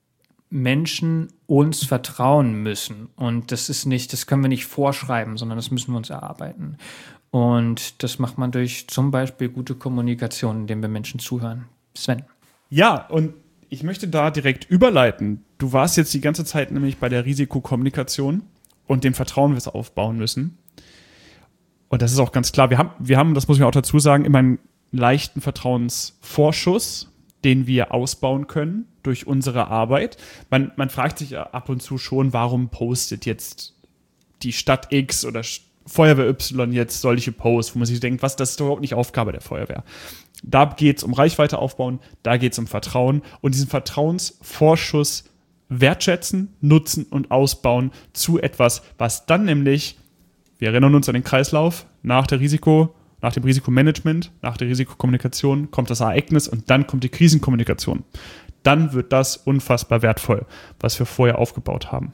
Menschen uns vertrauen müssen. Und das können wir nicht vorschreiben, sondern das müssen wir uns erarbeiten. Und das macht man durch zum Beispiel gute Kommunikation, indem wir Menschen zuhören. Sven. Ja, und ich möchte da direkt überleiten. Du warst jetzt die ganze Zeit nämlich bei der Risikokommunikation und dem Vertrauen, wir es aufbauen müssen. Und das ist auch ganz klar. Wir haben, das muss ich auch dazu sagen, immer einen leichten Vertrauensvorschuss, den wir ausbauen können durch unsere Arbeit. Man fragt sich ab und zu schon, warum postet jetzt die Stadt X oder Feuerwehr Y jetzt solche Posts, wo man sich denkt, das ist überhaupt nicht Aufgabe der Feuerwehr. Da geht es um Reichweite aufbauen, da geht es um Vertrauen und diesen Vertrauensvorschuss wertschätzen, nutzen und ausbauen zu etwas, was dann nämlich, wir erinnern uns an den Kreislauf, nach dem Risikomanagement, nach der Risikokommunikation kommt das Ereignis und dann kommt die Krisenkommunikation. Dann wird das unfassbar wertvoll, was wir vorher aufgebaut haben.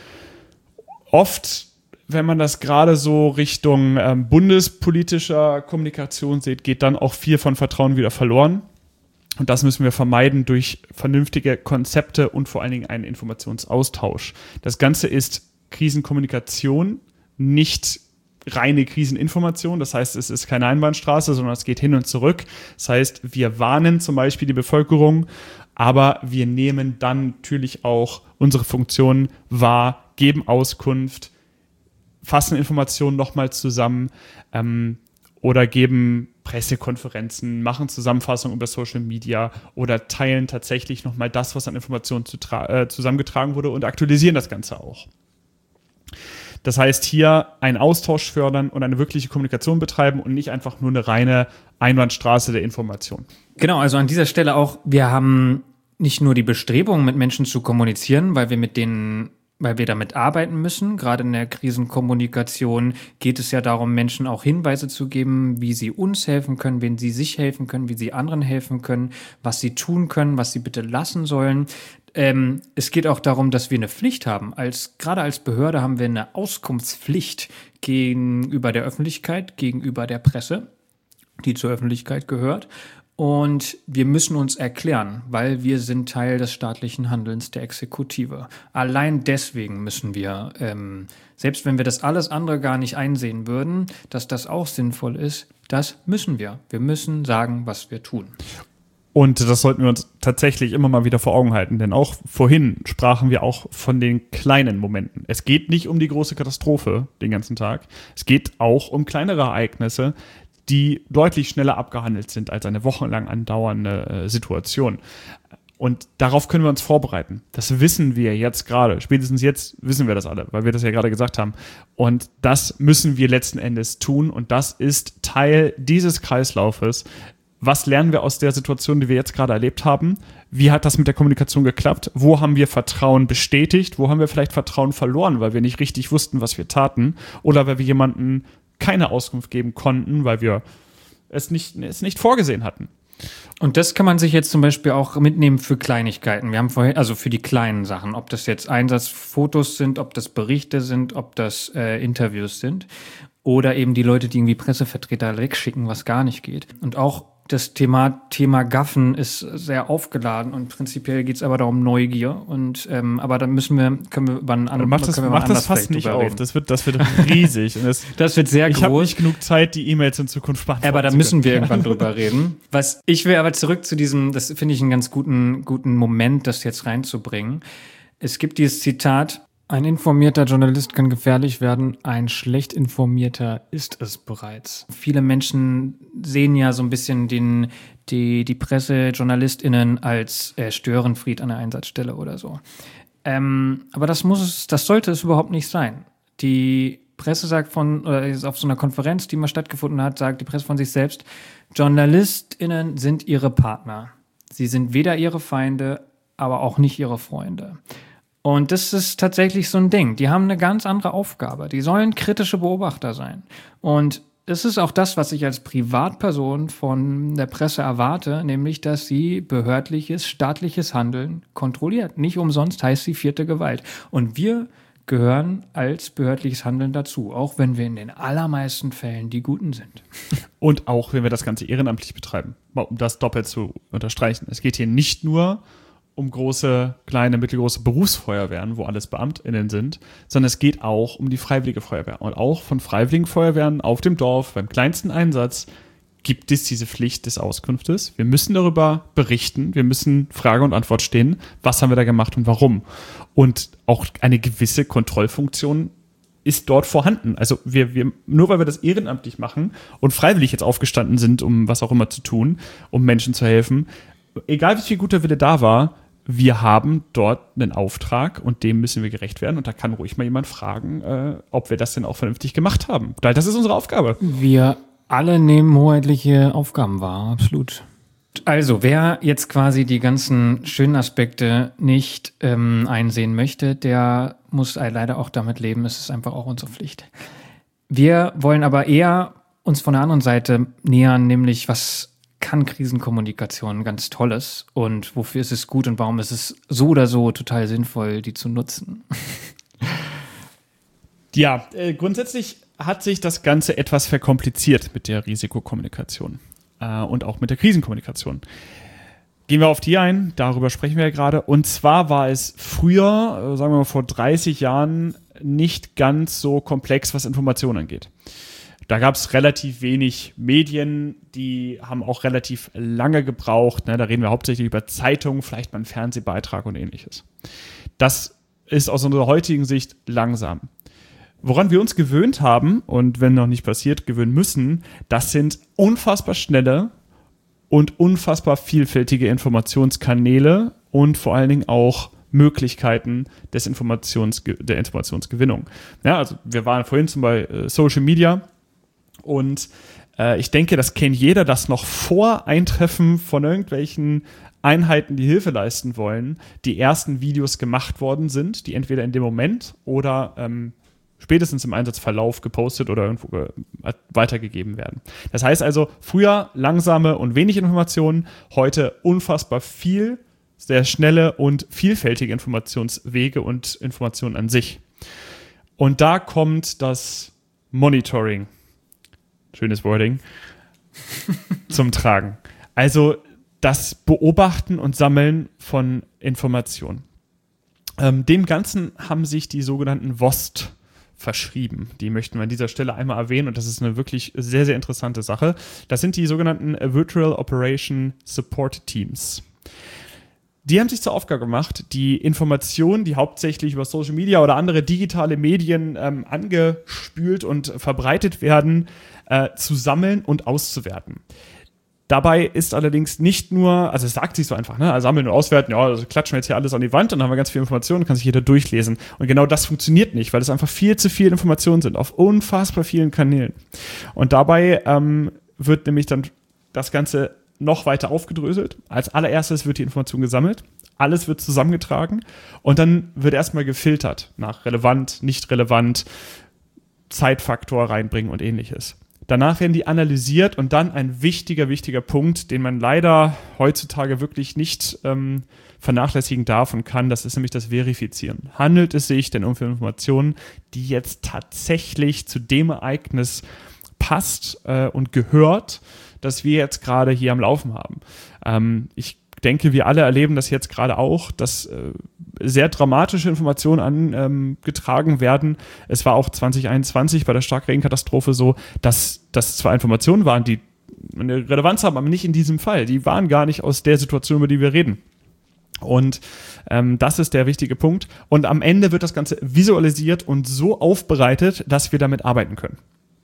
Oft, wenn man das gerade so Richtung bundespolitischer Kommunikation sieht, geht dann auch viel von Vertrauen wieder verloren. Und das müssen wir vermeiden durch vernünftige Konzepte und vor allen Dingen einen Informationsaustausch. Das Ganze ist Krisenkommunikation, nicht reine Kriseninformation. Das heißt, es ist keine Einbahnstraße, sondern es geht hin und zurück. Das heißt, wir warnen zum Beispiel die Bevölkerung, aber wir nehmen dann natürlich auch unsere Funktionen wahr, geben Auskunft, fassen Informationen nochmal zusammen oder geben Pressekonferenzen, machen Zusammenfassungen über Social Media oder teilen tatsächlich nochmal das, was an Informationen zusammengetragen wurde und aktualisieren das Ganze auch. Das heißt, hier einen Austausch fördern und eine wirkliche Kommunikation betreiben und nicht einfach nur eine reine Einbahnstraße der Information. Genau, also an dieser Stelle auch, wir haben nicht nur die Bestrebung, mit Menschen zu kommunizieren, weil wir damit arbeiten müssen. Gerade in der Krisenkommunikation geht es ja darum, Menschen auch Hinweise zu geben, wie sie uns helfen können, wen sie sich helfen können, wie sie anderen helfen können, was sie tun können, was sie bitte lassen sollen. Es geht auch darum, dass wir eine Pflicht haben. Gerade als Behörde haben wir eine Auskunftspflicht gegenüber der Öffentlichkeit, gegenüber der Presse, die zur Öffentlichkeit gehört. Und wir müssen uns erklären, weil wir sind Teil des staatlichen Handelns der Exekutive. Allein deswegen müssen wir, selbst wenn wir das alles andere gar nicht einsehen würden, dass das auch sinnvoll ist, Das müssen wir. Wir müssen sagen, was wir tun. Und das sollten wir uns tatsächlich immer mal wieder vor Augen halten, denn auch vorhin sprachen wir auch von den kleinen Momenten. Es geht nicht um die große Katastrophe den ganzen Tag. Es geht auch um kleinere Ereignisse, die deutlich schneller abgehandelt sind als eine wochenlang andauernde Situation. Und darauf können wir uns vorbereiten. Das wissen wir jetzt gerade. Spätestens jetzt wissen wir das alle, weil wir das ja gerade gesagt haben. Und das müssen wir letzten Endes tun. Und das ist Teil dieses Kreislaufes. Was lernen wir aus der Situation, die wir jetzt gerade erlebt haben? Wie hat das mit der Kommunikation geklappt? Wo haben wir Vertrauen bestätigt? Wo haben wir vielleicht Vertrauen verloren, weil wir nicht richtig wussten, was wir taten? Oder weil wir jemandem keine Auskunft geben konnten, weil wir es nicht vorgesehen hatten? Und das kann man sich jetzt zum Beispiel auch mitnehmen für Kleinigkeiten. Wir haben vorhin, also für die kleinen Sachen, ob das jetzt Einsatzfotos sind, ob das Berichte sind, ob das Interviews sind oder eben die Leute, die irgendwie Pressevertreter wegschicken, was gar nicht geht. Und auch das Thema Gaffen ist sehr aufgeladen und prinzipiell geht es aber darum Neugier. Und aber da können wir über einen anderen Mach das fast nicht auf. Reden. Das wird riesig. Das wird sehr groß. Ich habe nicht genug Zeit, die E-Mails in Zukunft beantworten aber da müssen wir irgendwann drüber reden. Ich will aber zurück zu diesem, das finde ich einen ganz guten Moment, das jetzt reinzubringen. Es gibt dieses Zitat: Ein informierter Journalist kann gefährlich werden, ein schlecht informierter ist es bereits. Viele Menschen sehen ja so ein bisschen die Presse, JournalistInnen als Störenfried an der Einsatzstelle oder so. Aber das sollte es überhaupt nicht sein. Die Presse sagt auf so einer Konferenz, die mal stattgefunden hat, sagt die Presse von sich selbst, JournalistInnen sind ihre Partner. Sie sind weder ihre Feinde, aber auch nicht ihre Freunde. Und das ist tatsächlich so ein Ding. Die haben eine ganz andere Aufgabe. Die sollen kritische Beobachter sein. Und es ist auch das, was ich als Privatperson von der Presse erwarte, nämlich, dass sie behördliches, staatliches Handeln kontrolliert. Nicht umsonst heißt sie vierte Gewalt. Und wir gehören als behördliches Handeln dazu, auch wenn wir in den allermeisten Fällen die Guten sind. Und auch, wenn wir das Ganze ehrenamtlich betreiben, um das doppelt zu unterstreichen. Es geht hier nicht nur um große, kleine, mittelgroße Berufsfeuerwehren, wo alles BeamtInnen sind, sondern es geht auch um die Freiwillige Feuerwehr. Und auch von Freiwilligen Feuerwehren auf dem Dorf, beim kleinsten Einsatz, gibt es diese Pflicht des Auskunftes. Wir müssen darüber berichten, wir müssen Frage und Antwort stehen, was haben wir da gemacht und warum. Und auch eine gewisse Kontrollfunktion ist dort vorhanden. Also nur weil wir das ehrenamtlich machen und freiwillig jetzt aufgestanden sind, um was auch immer zu tun, um Menschen zu helfen, egal wie viel guter Wille da war, wir haben dort einen Auftrag und dem müssen wir gerecht werden. Und da kann ruhig mal jemand fragen, ob wir das denn auch vernünftig gemacht haben. Weil das ist unsere Aufgabe. Wir alle nehmen hoheitliche Aufgaben wahr, absolut. Also, wer jetzt quasi die ganzen schönen Aspekte nicht einsehen möchte, der muss leider auch damit leben. Es ist einfach auch unsere Pflicht. Wir wollen aber eher uns von der anderen Seite nähern, nämlich was kann Krisenkommunikation ganz Tolles und wofür ist es gut und warum ist es so oder so total sinnvoll, die zu nutzen? Ja, grundsätzlich hat sich das Ganze etwas verkompliziert mit der Risikokommunikation und auch mit der Krisenkommunikation. Gehen wir auf die ein, darüber sprechen wir ja gerade. Und zwar war es früher, sagen wir mal vor 30 Jahren, nicht ganz so komplex, was Informationen angeht. Da gab es relativ wenig Medien, die haben auch relativ lange gebraucht. Ne? Da reden wir hauptsächlich über Zeitungen, vielleicht mal einen Fernsehbeitrag und ähnliches. Das ist aus unserer heutigen Sicht langsam. Woran wir uns gewöhnt haben und wenn noch nicht passiert, gewöhnen müssen, das sind unfassbar schnelle und unfassbar vielfältige Informationskanäle und vor allen Dingen auch Möglichkeiten der Informationsgewinnung. Ja, also wir waren vorhin zum Beispiel Social Media. Und ich denke, das kennt jeder, dass noch vor Eintreffen von irgendwelchen Einheiten, die Hilfe leisten wollen, die ersten Videos gemacht worden sind, die entweder in dem Moment oder spätestens im Einsatzverlauf gepostet oder irgendwo weitergegeben werden. Das heißt also, früher langsame und wenig Informationen, heute unfassbar viel, sehr schnelle und vielfältige Informationswege und Informationen an sich. Und da kommt das Monitoring, schönes Wording, zum Tragen. Also das Beobachten und Sammeln von Informationen. Dem Ganzen haben sich die sogenannten WOST verschrieben. Die möchten wir an dieser Stelle einmal erwähnen und das ist eine wirklich sehr, sehr interessante Sache. Das sind die sogenannten Virtual Operation Support Teams. Die haben sich zur Aufgabe gemacht, die Informationen, die hauptsächlich über Social Media oder andere digitale Medien angespült und verbreitet werden, zu sammeln und auszuwerten. Dabei ist allerdings nicht nur, also es sagt sich so einfach, ne, also sammeln und auswerten, ja, also klatschen wir jetzt hier alles an die Wand und dann haben wir ganz viel Informationen, kann sich jeder durchlesen. Und genau das funktioniert nicht, weil es einfach viel zu viele Informationen sind auf unfassbar vielen Kanälen. Und dabei wird nämlich dann das Ganze noch weiter aufgedröselt. Als allererstes wird die Information gesammelt, alles wird zusammengetragen und dann wird erstmal gefiltert nach relevant, nicht relevant, Zeitfaktor reinbringen und ähnliches. Danach werden die analysiert und dann ein wichtiger Punkt, den man leider heutzutage wirklich nicht vernachlässigen darf und kann, das ist nämlich das Verifizieren. Handelt es sich denn um Informationen, die jetzt tatsächlich zu dem Ereignis passt und gehört, das wir jetzt gerade hier am Laufen haben. Ich denke, wir alle erleben das jetzt gerade auch, dass sehr dramatische Informationen angetragen werden. Es war auch 2021 bei der Starkregenkatastrophe so, dass das zwar Informationen waren, die eine Relevanz haben, aber nicht in diesem Fall. Die waren gar nicht aus der Situation, über die wir reden. Und das ist der wichtige Punkt. Und am Ende wird das Ganze visualisiert und so aufbereitet, dass wir damit arbeiten können.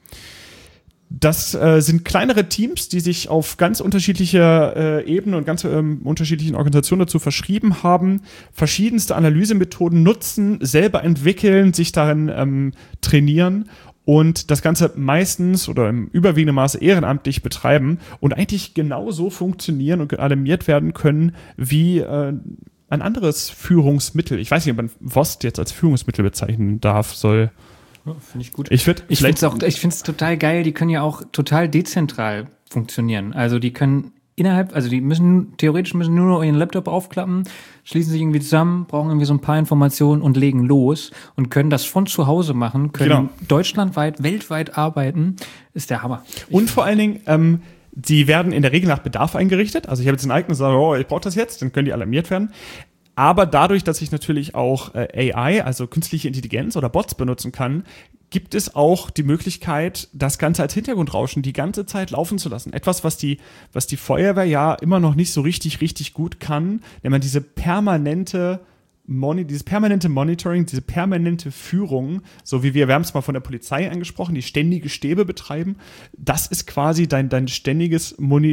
Das sind kleinere Teams, die sich auf ganz unterschiedliche Ebenen und ganz unterschiedlichen Organisationen dazu verschrieben haben, verschiedenste Analysemethoden nutzen, selber entwickeln, sich darin trainieren und das Ganze meistens oder im überwiegenden Maße ehrenamtlich betreiben und eigentlich genauso funktionieren und alarmiert werden können wie ein anderes Führungsmittel. Ich weiß nicht, ob man WOST jetzt als Führungsmittel bezeichnen darf, soll. Ja, finde ich gut. Ich finde es total geil, die können ja auch total dezentral funktionieren. Also die können theoretisch müssen nur noch ihren Laptop aufklappen, schließen sich irgendwie zusammen, brauchen irgendwie so ein paar Informationen und legen los und können das von zu Hause machen, können deutschlandweit, weltweit arbeiten. Ist der Hammer. Und vor allen Dingen, die werden in der Regel nach Bedarf eingerichtet. Also ich habe jetzt ein Ereignis, sage, ich brauche das jetzt, dann können die alarmiert werden. Aber dadurch, dass ich natürlich auch AI, also künstliche Intelligenz oder Bots benutzen kann, gibt es auch die Möglichkeit, das Ganze als Hintergrundrauschen die ganze Zeit laufen zu lassen. Etwas, was die Feuerwehr ja immer noch nicht so richtig gut kann, wenn man dieses permanente Monitoring, diese permanente Führung, so wie wir haben es mal von der Polizei angesprochen, die ständige Stäbe betreiben, das ist quasi dein ständiges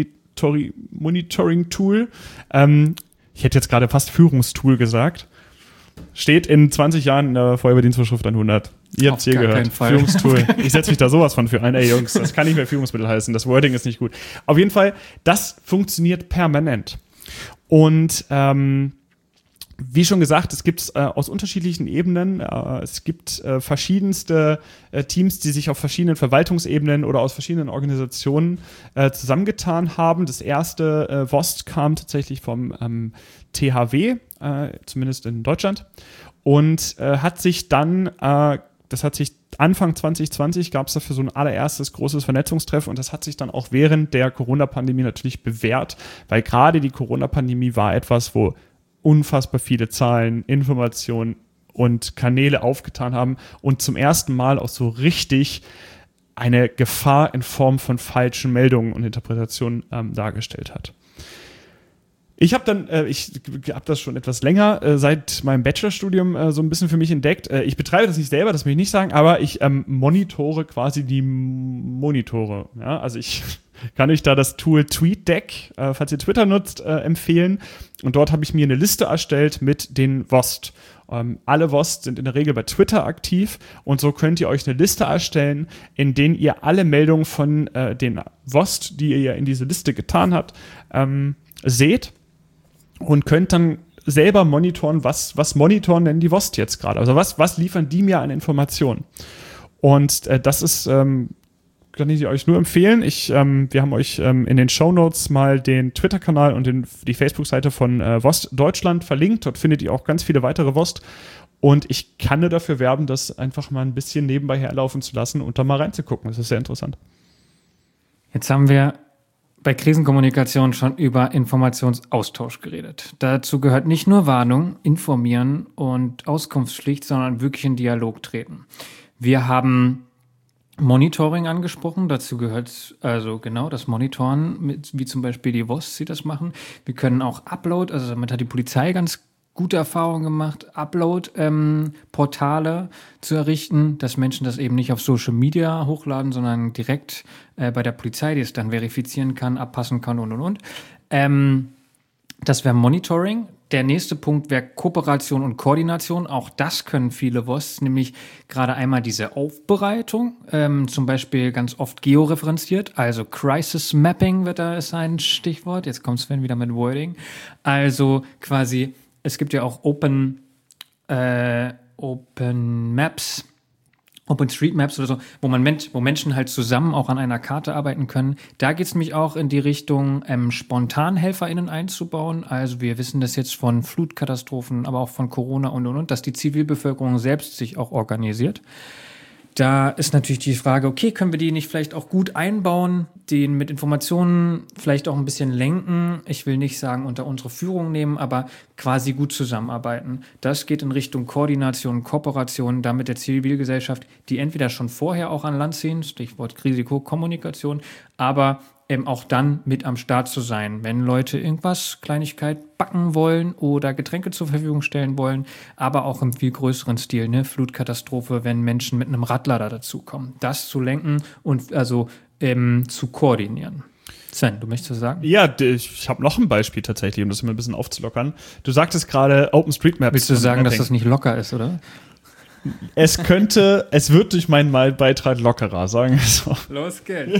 Monitoring-Tool. Ich hätte jetzt gerade fast Führungstool gesagt. Steht in 20 Jahren in der Feuerwehrdienstvorschrift 100. Ihr habt es hier gehört. Führungstool. Ich setze mich da sowas von für ein. Ey Jungs, das kann nicht mehr Führungsmittel heißen. Das Wording ist nicht gut. Auf jeden Fall, das funktioniert permanent. Und wie schon gesagt, es gibt aus unterschiedlichen Ebenen, es gibt verschiedenste Teams, die sich auf verschiedenen Verwaltungsebenen oder aus verschiedenen Organisationen zusammengetan haben. Das erste WOST kam tatsächlich vom THW, zumindest in Deutschland, und hat sich dann, Anfang 2020 gab es dafür so ein allererstes großes Vernetzungstreffen und das hat sich dann auch während der Corona-Pandemie natürlich bewährt, weil gerade die Corona-Pandemie war etwas, wo unfassbar viele Zahlen, Informationen und Kanäle aufgetan haben und zum ersten Mal auch so richtig eine Gefahr in Form von falschen Meldungen und Interpretationen dargestellt hat. Ich habe das schon etwas länger seit meinem Bachelorstudium so ein bisschen für mich entdeckt. Ich betreibe das nicht selber, das will ich nicht sagen, aber ich monitore quasi die Monitore. Ja? Also ich kann euch da das Tool TweetDeck, falls ihr Twitter nutzt, empfehlen. Und dort habe ich mir eine Liste erstellt mit den WOST. Alle WOST sind in der Regel bei Twitter aktiv und so könnt ihr euch eine Liste erstellen, in denen ihr alle Meldungen von den WOST, die ihr in diese Liste getan habt, seht und könnt dann selber monitoren, was monitoren denn die WOST jetzt gerade? Also was liefern die mir an Informationen? Und das ist kann ich euch nur empfehlen. Wir haben euch in den Shownotes mal den Twitter-Kanal und die Facebook-Seite von WOST Deutschland verlinkt. Dort findet ihr auch ganz viele weitere WOST. Und ich kann nur dafür werben, das einfach mal ein bisschen nebenbei herlaufen zu lassen und da mal reinzugucken. Das ist sehr interessant. Jetzt haben wir bei Krisenkommunikation schon über Informationsaustausch geredet. Dazu gehört nicht nur Warnung, Informieren und Auskunftspflicht, sondern wirklich in Dialog treten. Wir haben Monitoring angesprochen, dazu gehört also genau das Monitoren, wie zum Beispiel die WOS, die das machen. Wir können auch Upload, also damit hat die Polizei ganz gute Erfahrungen gemacht, Upload-Portale zu errichten, dass Menschen das eben nicht auf Social Media hochladen, sondern direkt bei der Polizei, die es dann verifizieren kann, abpassen kann und. Das wäre Monitoring. Der nächste Punkt wäre Kooperation und Koordination. Auch das können viele WOS, nämlich gerade einmal diese Aufbereitung, zum Beispiel ganz oft georeferenziert, also Crisis Mapping wird da ist ein Stichwort. Jetzt kommt Sven wieder mit Wording. Also quasi, es gibt ja auch Open Maps, OpenStreetMaps oder so, wo Menschen halt zusammen auch an einer Karte arbeiten können. Da geht es nämlich auch in die Richtung, SpontanhelferInnen einzubauen. Also wir wissen das jetzt von Flutkatastrophen, aber auch von Corona und, dass die Zivilbevölkerung selbst sich auch organisiert. Da ist natürlich die Frage, okay, können wir die nicht vielleicht auch gut einbauen, den mit Informationen vielleicht auch ein bisschen lenken? Ich will nicht sagen, unter unsere Führung nehmen, aber quasi gut zusammenarbeiten. Das geht in Richtung Koordination, Kooperation, damit der Zivilgesellschaft, die entweder schon vorher auch an Land ziehen, Stichwort Risikokommunikation, aber auch dann mit am Start zu sein, wenn Leute irgendwas, Kleinigkeit backen wollen oder Getränke zur Verfügung stellen wollen, aber auch im viel größeren Stil, ne, Flutkatastrophe, wenn Menschen mit einem Radlader dazukommen. Das zu lenken und also zu koordinieren. Sven, du möchtest was sagen? Ja, ich habe noch ein Beispiel tatsächlich, um das mal ein bisschen aufzulockern. Du sagtest gerade OpenStreetMaps. Willst du sagen, dass das nicht locker ist, oder? Es wird durch meinen Beitrag lockerer, sagen wir so. Los geht's.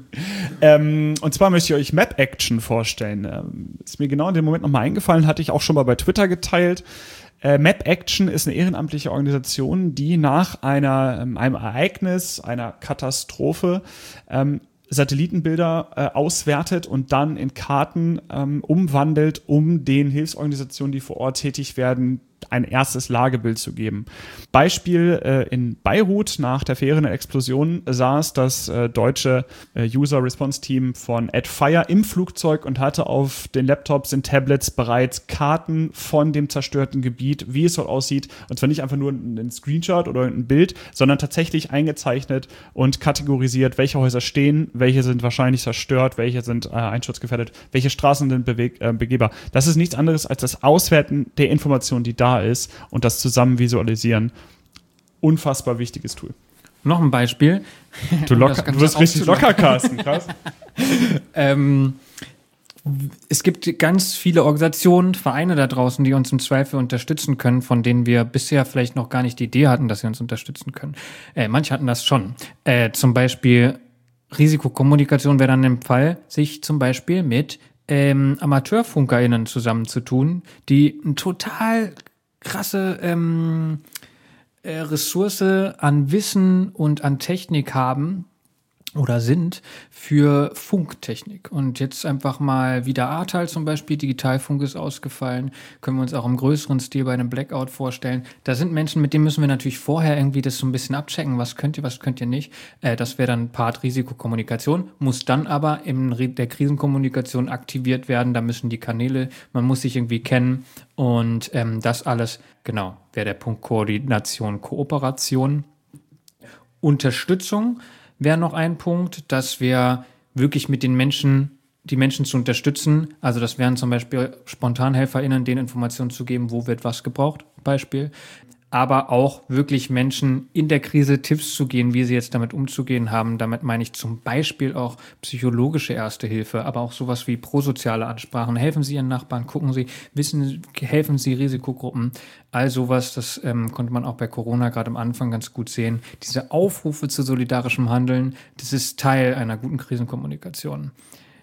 Und zwar möchte ich euch Map Action vorstellen. Ist mir genau in dem Moment nochmal eingefallen, hatte ich auch schon mal bei Twitter geteilt. Map Action ist eine ehrenamtliche Organisation, die nach einem Ereignis, einer Katastrophe, Satellitenbilder auswertet und dann in Karten umwandelt, um den Hilfsorganisationen, die vor Ort tätig werden, ein erstes Lagebild zu geben. Beispiel in Beirut nach der verheerenden Explosion saß das deutsche User-Response-Team von AdFire im Flugzeug und hatte auf den Laptops und Tablets bereits Karten von dem zerstörten Gebiet, wie es dort aussieht. Und zwar nicht einfach nur ein Screenshot oder ein Bild, sondern tatsächlich eingezeichnet und kategorisiert, welche Häuser stehen, welche sind wahrscheinlich zerstört, welche sind einsturzgefährdet, welche Straßen sind begehbar. Das ist nichts anderes als das Auswerten der Informationen, die da ist und das zusammen visualisieren. Unfassbar wichtiges Tool. Noch ein Beispiel. Du wirst richtig locker, Carsten. Krass. Es gibt ganz viele Organisationen, Vereine da draußen, die uns im Zweifel unterstützen können, von denen wir bisher vielleicht noch gar nicht die Idee hatten, dass sie uns unterstützen können. Manche hatten das schon. Zum Beispiel Risikokommunikation wäre dann im Fall, sich zum Beispiel mit AmateurfunkerInnen zusammenzutun, die ein total krasse Ressource an Wissen und an Technik haben oder sind für Funktechnik. Und jetzt einfach mal wieder Ahrtal zum Beispiel, Digitalfunk ist ausgefallen, können wir uns auch im größeren Stil bei einem Blackout vorstellen. Da sind Menschen, mit denen müssen wir natürlich vorher irgendwie das so ein bisschen abchecken, was könnt ihr nicht. Das wäre dann Part Risikokommunikation, muss dann aber in der Krisenkommunikation aktiviert werden, da müssen die Kanäle, man muss sich irgendwie kennen und das alles, genau, wäre der Punkt Koordination, Kooperation. Unterstützung wäre noch ein Punkt, dass wir wirklich mit den Menschen, die Menschen zu unterstützen, also das wären zum Beispiel SpontanhelferInnen, denen Informationen zu geben, wo wird was gebraucht, Beispiel, aber auch wirklich Menschen in der Krise Tipps zu geben, wie sie jetzt damit umzugehen haben. Damit meine ich zum Beispiel auch psychologische Erste Hilfe, aber auch sowas wie prosoziale Ansprachen. Helfen Sie Ihren Nachbarn, helfen Sie Risikogruppen. All sowas, das konnte man auch bei Corona gerade am Anfang ganz gut sehen. Diese Aufrufe zu solidarischem Handeln, das ist Teil einer guten Krisenkommunikation.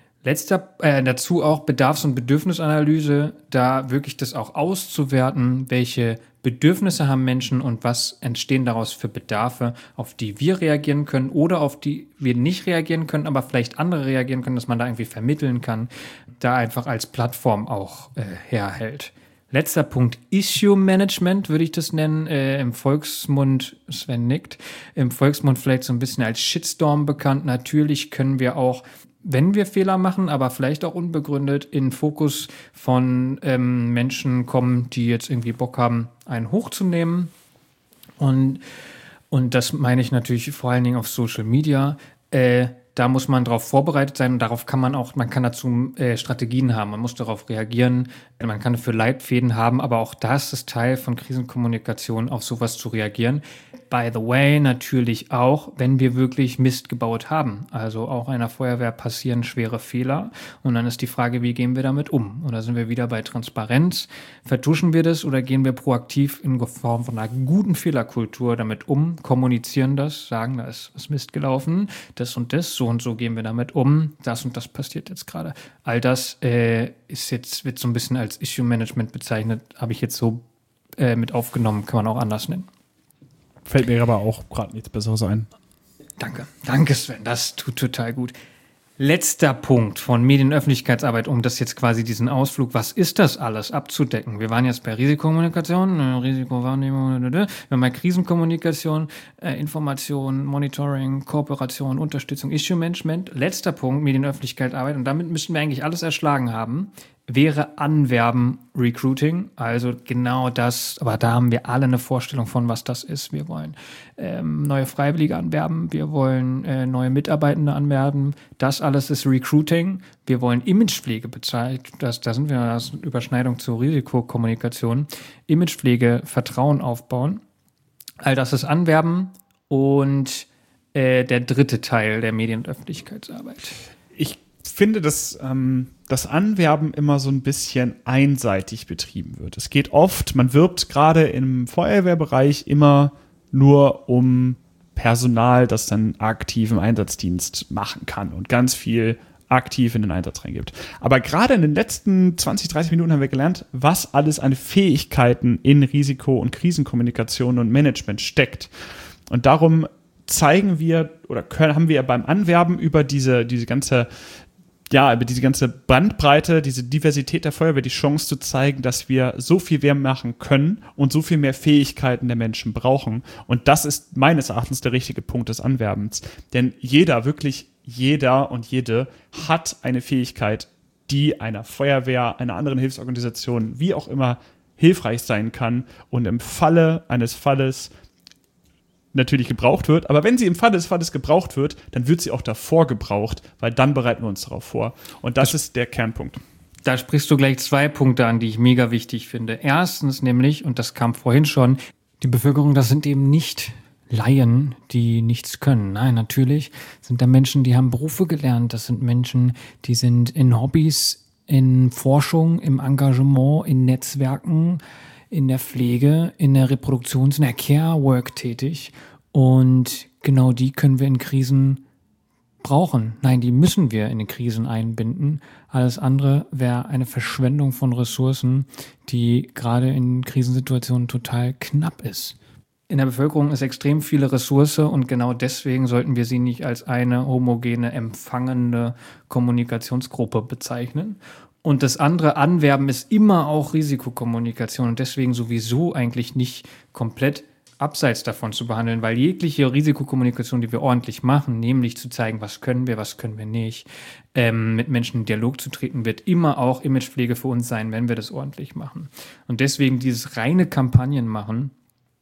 Dazu auch Bedarfs- und Bedürfnisanalyse, da wirklich das auch auszuwerten, welche Bedürfnisse haben Menschen und was entstehen daraus für Bedarfe, auf die wir reagieren können oder auf die wir nicht reagieren können, aber vielleicht andere reagieren können, dass man da irgendwie vermitteln kann, da einfach als Plattform auch herhält. Letzter Punkt, Issue Management würde ich das nennen, im Volksmund, Sven nickt, im Volksmund vielleicht so ein bisschen als Shitstorm bekannt. Natürlich können wir auch, wenn wir Fehler machen, aber vielleicht auch unbegründet, in Fokus von Menschen kommen, die jetzt irgendwie Bock haben, einen hochzunehmen. Und Und das meine ich natürlich vor allen Dingen auf Social Media. Da muss man darauf vorbereitet sein und darauf kann man kann dazu Strategien haben. Man muss darauf reagieren. Man kann dafür Leitfäden haben, aber auch das ist Teil von Krisenkommunikation, auf sowas zu reagieren. By the way, natürlich auch, wenn wir wirklich Mist gebaut haben. Also auch einer Feuerwehr passieren schwere Fehler. Und dann ist die Frage, wie gehen wir damit um? Und da sind wir wieder bei Transparenz. Vertuschen wir das oder gehen wir proaktiv in Form von einer guten Fehlerkultur damit um, kommunizieren das, sagen, da ist was Mist gelaufen, das und das, so und so gehen wir damit um, das und das passiert jetzt gerade. All das wird so ein bisschen als Issue-Management bezeichnet, habe ich jetzt so mit aufgenommen, kann man auch anders nennen. Fällt mir aber auch gerade nichts Besseres ein. Danke Sven, das tut total gut. Letzter Punkt von Medienöffentlichkeitsarbeit, um das jetzt quasi diesen Ausflug, was ist das alles, abzudecken. Wir waren jetzt bei Risikokommunikation, Risikowahrnehmung, wir haben bei Krisenkommunikation, Information, Monitoring, Kooperation, Unterstützung, Issue-Management. Letzter Punkt, Medienöffentlichkeitsarbeit, und damit müssten wir eigentlich alles erschlagen haben, wäre Anwerben, Recruiting, also genau das, aber da haben wir alle eine Vorstellung von, was das ist. Wir wollen neue Freiwillige anwerben, wir wollen neue Mitarbeitende anwerben, das alles ist Recruiting. Wir wollen Imagepflege bezahlen, da sind wir in der Überschneidung zur Risikokommunikation, Imagepflege, Vertrauen aufbauen, all das ist Anwerben und der dritte Teil der Medien- und Öffentlichkeitsarbeit. Ich finde, dass das Anwerben immer so ein bisschen einseitig betrieben wird. Es geht oft, man wirbt gerade im Feuerwehrbereich immer nur um Personal, das dann aktiven Einsatzdienst machen kann und ganz viel aktiv in den Einsatz reingibt. Aber gerade in den letzten 20, 30 Minuten haben wir gelernt, was alles an Fähigkeiten in Risiko- und Krisenkommunikation und Management steckt. Und darum zeigen wir oder haben wir beim Anwerben über diese ganze Bandbreite, diese Diversität der Feuerwehr die Chance zu zeigen, dass wir so viel mehr machen können und so viel mehr Fähigkeiten der Menschen brauchen. Und das ist meines Erachtens der richtige Punkt des Anwerbens. Denn wirklich jeder und jede hat eine Fähigkeit, die einer Feuerwehr, einer anderen Hilfsorganisation, wie auch immer, hilfreich sein kann und im Falle eines Falles natürlich gebraucht wird, aber wenn sie im Falle des Falles gebraucht wird, dann wird sie auch davor gebraucht, weil dann bereiten wir uns darauf vor. Und das ist der Kernpunkt. Da sprichst du gleich 2 Punkte an, die ich mega wichtig finde. Erstens nämlich, und das kam vorhin schon, die Bevölkerung, das sind eben nicht Laien, die nichts können. Nein, natürlich sind da Menschen, die haben Berufe gelernt. Das sind Menschen, die sind in Hobbys, in Forschung, im Engagement, in Netzwerken, in der Pflege, in der Reproduktions-, in der Care-Work tätig. Und genau die können wir in Krisen brauchen. Nein, die müssen wir in den Krisen einbinden. Alles andere wäre eine Verschwendung von Ressourcen, die gerade in Krisensituationen total knapp ist. In der Bevölkerung ist extrem viele Ressource und genau deswegen sollten wir sie nicht als eine homogene, empfangende Kommunikationsgruppe bezeichnen. Und das andere, Anwerben, ist immer auch Risikokommunikation und deswegen sowieso eigentlich nicht komplett abseits davon zu behandeln, weil jegliche Risikokommunikation, die wir ordentlich machen, nämlich zu zeigen, was können wir nicht, mit Menschen in Dialog zu treten, wird immer auch Imagepflege für uns sein, wenn wir das ordentlich machen. Und deswegen dieses reine Kampagnen machen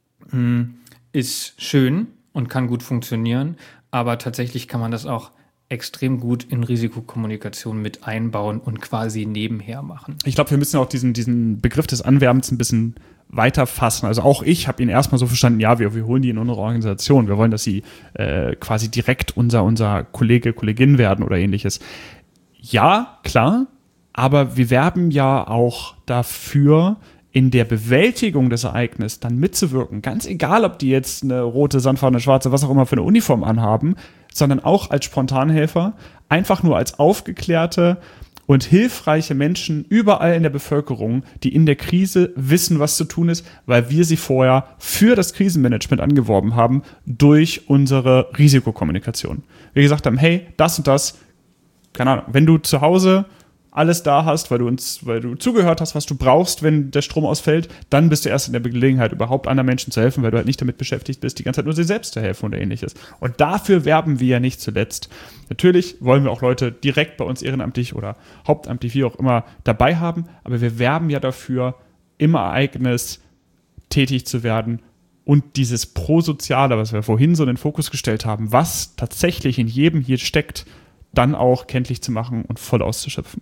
ist schön und kann gut funktionieren, aber tatsächlich kann man das auch extrem gut in Risikokommunikation mit einbauen und quasi nebenher machen. Ich glaube, wir müssen auch diesen Begriff des Anwerbens ein bisschen weiter fassen. Also auch ich habe ihn erstmal so verstanden, ja, wir holen die in unsere Organisation. Wir wollen, dass sie quasi direkt unser Kollege, Kollegin werden oder ähnliches. Ja, klar, aber wir werben ja auch dafür, in der Bewältigung des Ereignisses dann mitzuwirken. Ganz egal, ob die jetzt eine rote, sandfarbene, schwarze, was auch immer für eine Uniform anhaben, sondern auch als Spontanhelfer, einfach nur als aufgeklärte und hilfreiche Menschen überall in der Bevölkerung, die in der Krise wissen, was zu tun ist, weil wir sie vorher für das Krisenmanagement angeworben haben durch unsere Risikokommunikation. Wir gesagt haben, hey, das und das, keine Ahnung, wenn du zu Hause alles da hast, weil du zugehört hast, was du brauchst, wenn der Strom ausfällt, dann bist du erst in der Gelegenheit, überhaupt anderen Menschen zu helfen, weil du halt nicht damit beschäftigt bist, die ganze Zeit nur sich selbst zu helfen oder ähnliches. Und dafür werben wir ja nicht zuletzt. Natürlich wollen wir auch Leute direkt bei uns ehrenamtlich oder hauptamtlich, wie auch immer, dabei haben, aber wir werben ja dafür, im Ereignis tätig zu werden und dieses Prosoziale, was wir vorhin so in den Fokus gestellt haben, was tatsächlich in jedem hier steckt, dann auch kenntlich zu machen und voll auszuschöpfen.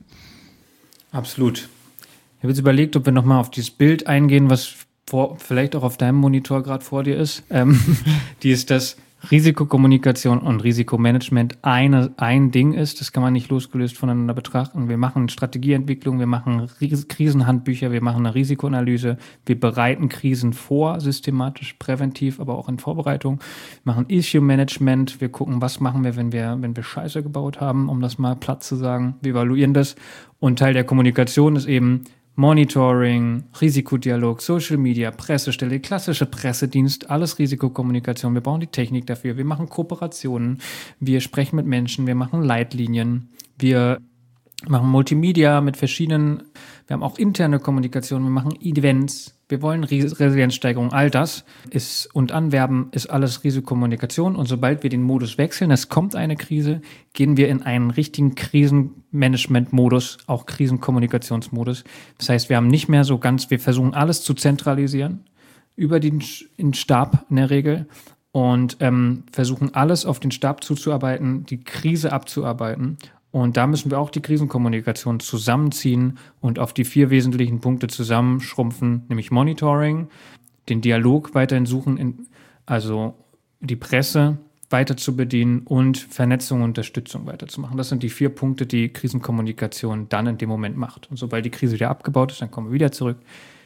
Absolut. Ich habe jetzt überlegt, ob wir nochmal auf dieses Bild eingehen, was vielleicht auch auf deinem Monitor gerade vor dir ist. Die ist, dass Risikokommunikation und Risikomanagement ein Ding ist. Das kann man nicht losgelöst voneinander betrachten. Wir machen Strategieentwicklung, wir machen Krisenhandbücher, wir machen eine Risikoanalyse, wir bereiten Krisen vor, systematisch, präventiv, aber auch in Vorbereitung. Wir machen Issue-Management, wir gucken, was machen wir, wenn wir Scheiße gebaut haben, um das mal platt zu sagen. Wir evaluieren das. Und Teil der Kommunikation ist eben Monitoring, Risikodialog, Social Media, Pressestelle, klassische Pressedienst, alles Risikokommunikation. Wir brauchen die Technik dafür. Wir machen Kooperationen, wir sprechen mit Menschen, wir machen Leitlinien, wir machen Multimedia mit verschiedenen, wir haben auch interne Kommunikation, wir machen Events, wir wollen Resilienzsteigerung, all das ist und Anwerben ist alles Risikokommunikation und sobald wir den Modus wechseln, es kommt eine Krise, gehen wir in einen richtigen Krisenmanagement-Modus, auch Krisenkommunikationsmodus. Das heißt, wir haben nicht mehr so ganz, wir versuchen alles zu zentralisieren über den Stab in der Regel und versuchen alles auf den Stab zuzuarbeiten, die Krise abzuarbeiten. Und da müssen wir auch die Krisenkommunikation zusammenziehen und auf die 4 wesentlichen Punkte zusammenschrumpfen, nämlich Monitoring, den Dialog weiterhin suchen, also die Presse weiter zu bedienen und Vernetzung und Unterstützung weiterzumachen. Das sind die 4 Punkte, die Krisenkommunikation dann in dem Moment macht. Und sobald die Krise wieder abgebaut ist, dann kommen wir wieder zurück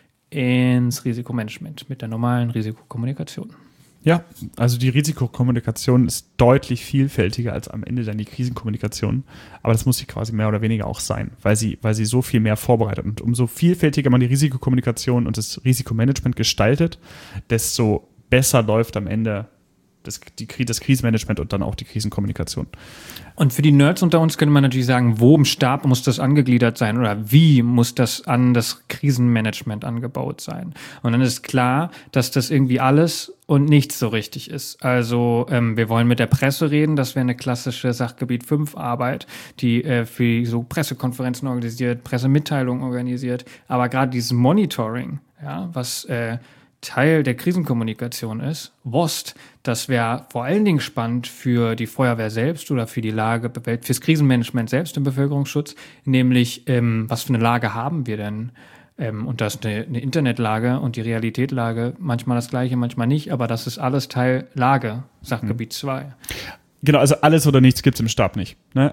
ins Risikomanagement mit der normalen Risikokommunikation. Ja, also die Risikokommunikation ist deutlich vielfältiger als am Ende dann die Krisenkommunikation. Aber das muss sie quasi mehr oder weniger auch sein, weil sie so viel mehr vorbereitet. Und umso vielfältiger man die Risikokommunikation und das Risikomanagement gestaltet, desto besser läuft am Ende das Krisenmanagement und dann auch die Krisenkommunikation. Und für die Nerds unter uns könnte man natürlich sagen, wo im Stab muss das angegliedert sein oder wie muss das an das Krisenmanagement angebaut sein? Und dann ist klar, dass das irgendwie alles und nichts so richtig ist. Also wir wollen mit der Presse reden, das wäre eine klassische Sachgebiet 5 Arbeit, die für so Pressekonferenzen organisiert, Pressemitteilungen organisiert, aber gerade dieses Monitoring, ja, was Teil der Krisenkommunikation ist, WOST, das wäre vor allen Dingen spannend für die Feuerwehr selbst oder für die Lage, fürs Krisenmanagement selbst im Bevölkerungsschutz, nämlich was für eine Lage haben wir denn? Und das ist eine Internetlage und die Realitätlage, manchmal das Gleiche, manchmal nicht, aber das ist alles Teil Lage, Sachgebiet 2. Genau, also alles oder nichts gibt es im Stab nicht. Ne?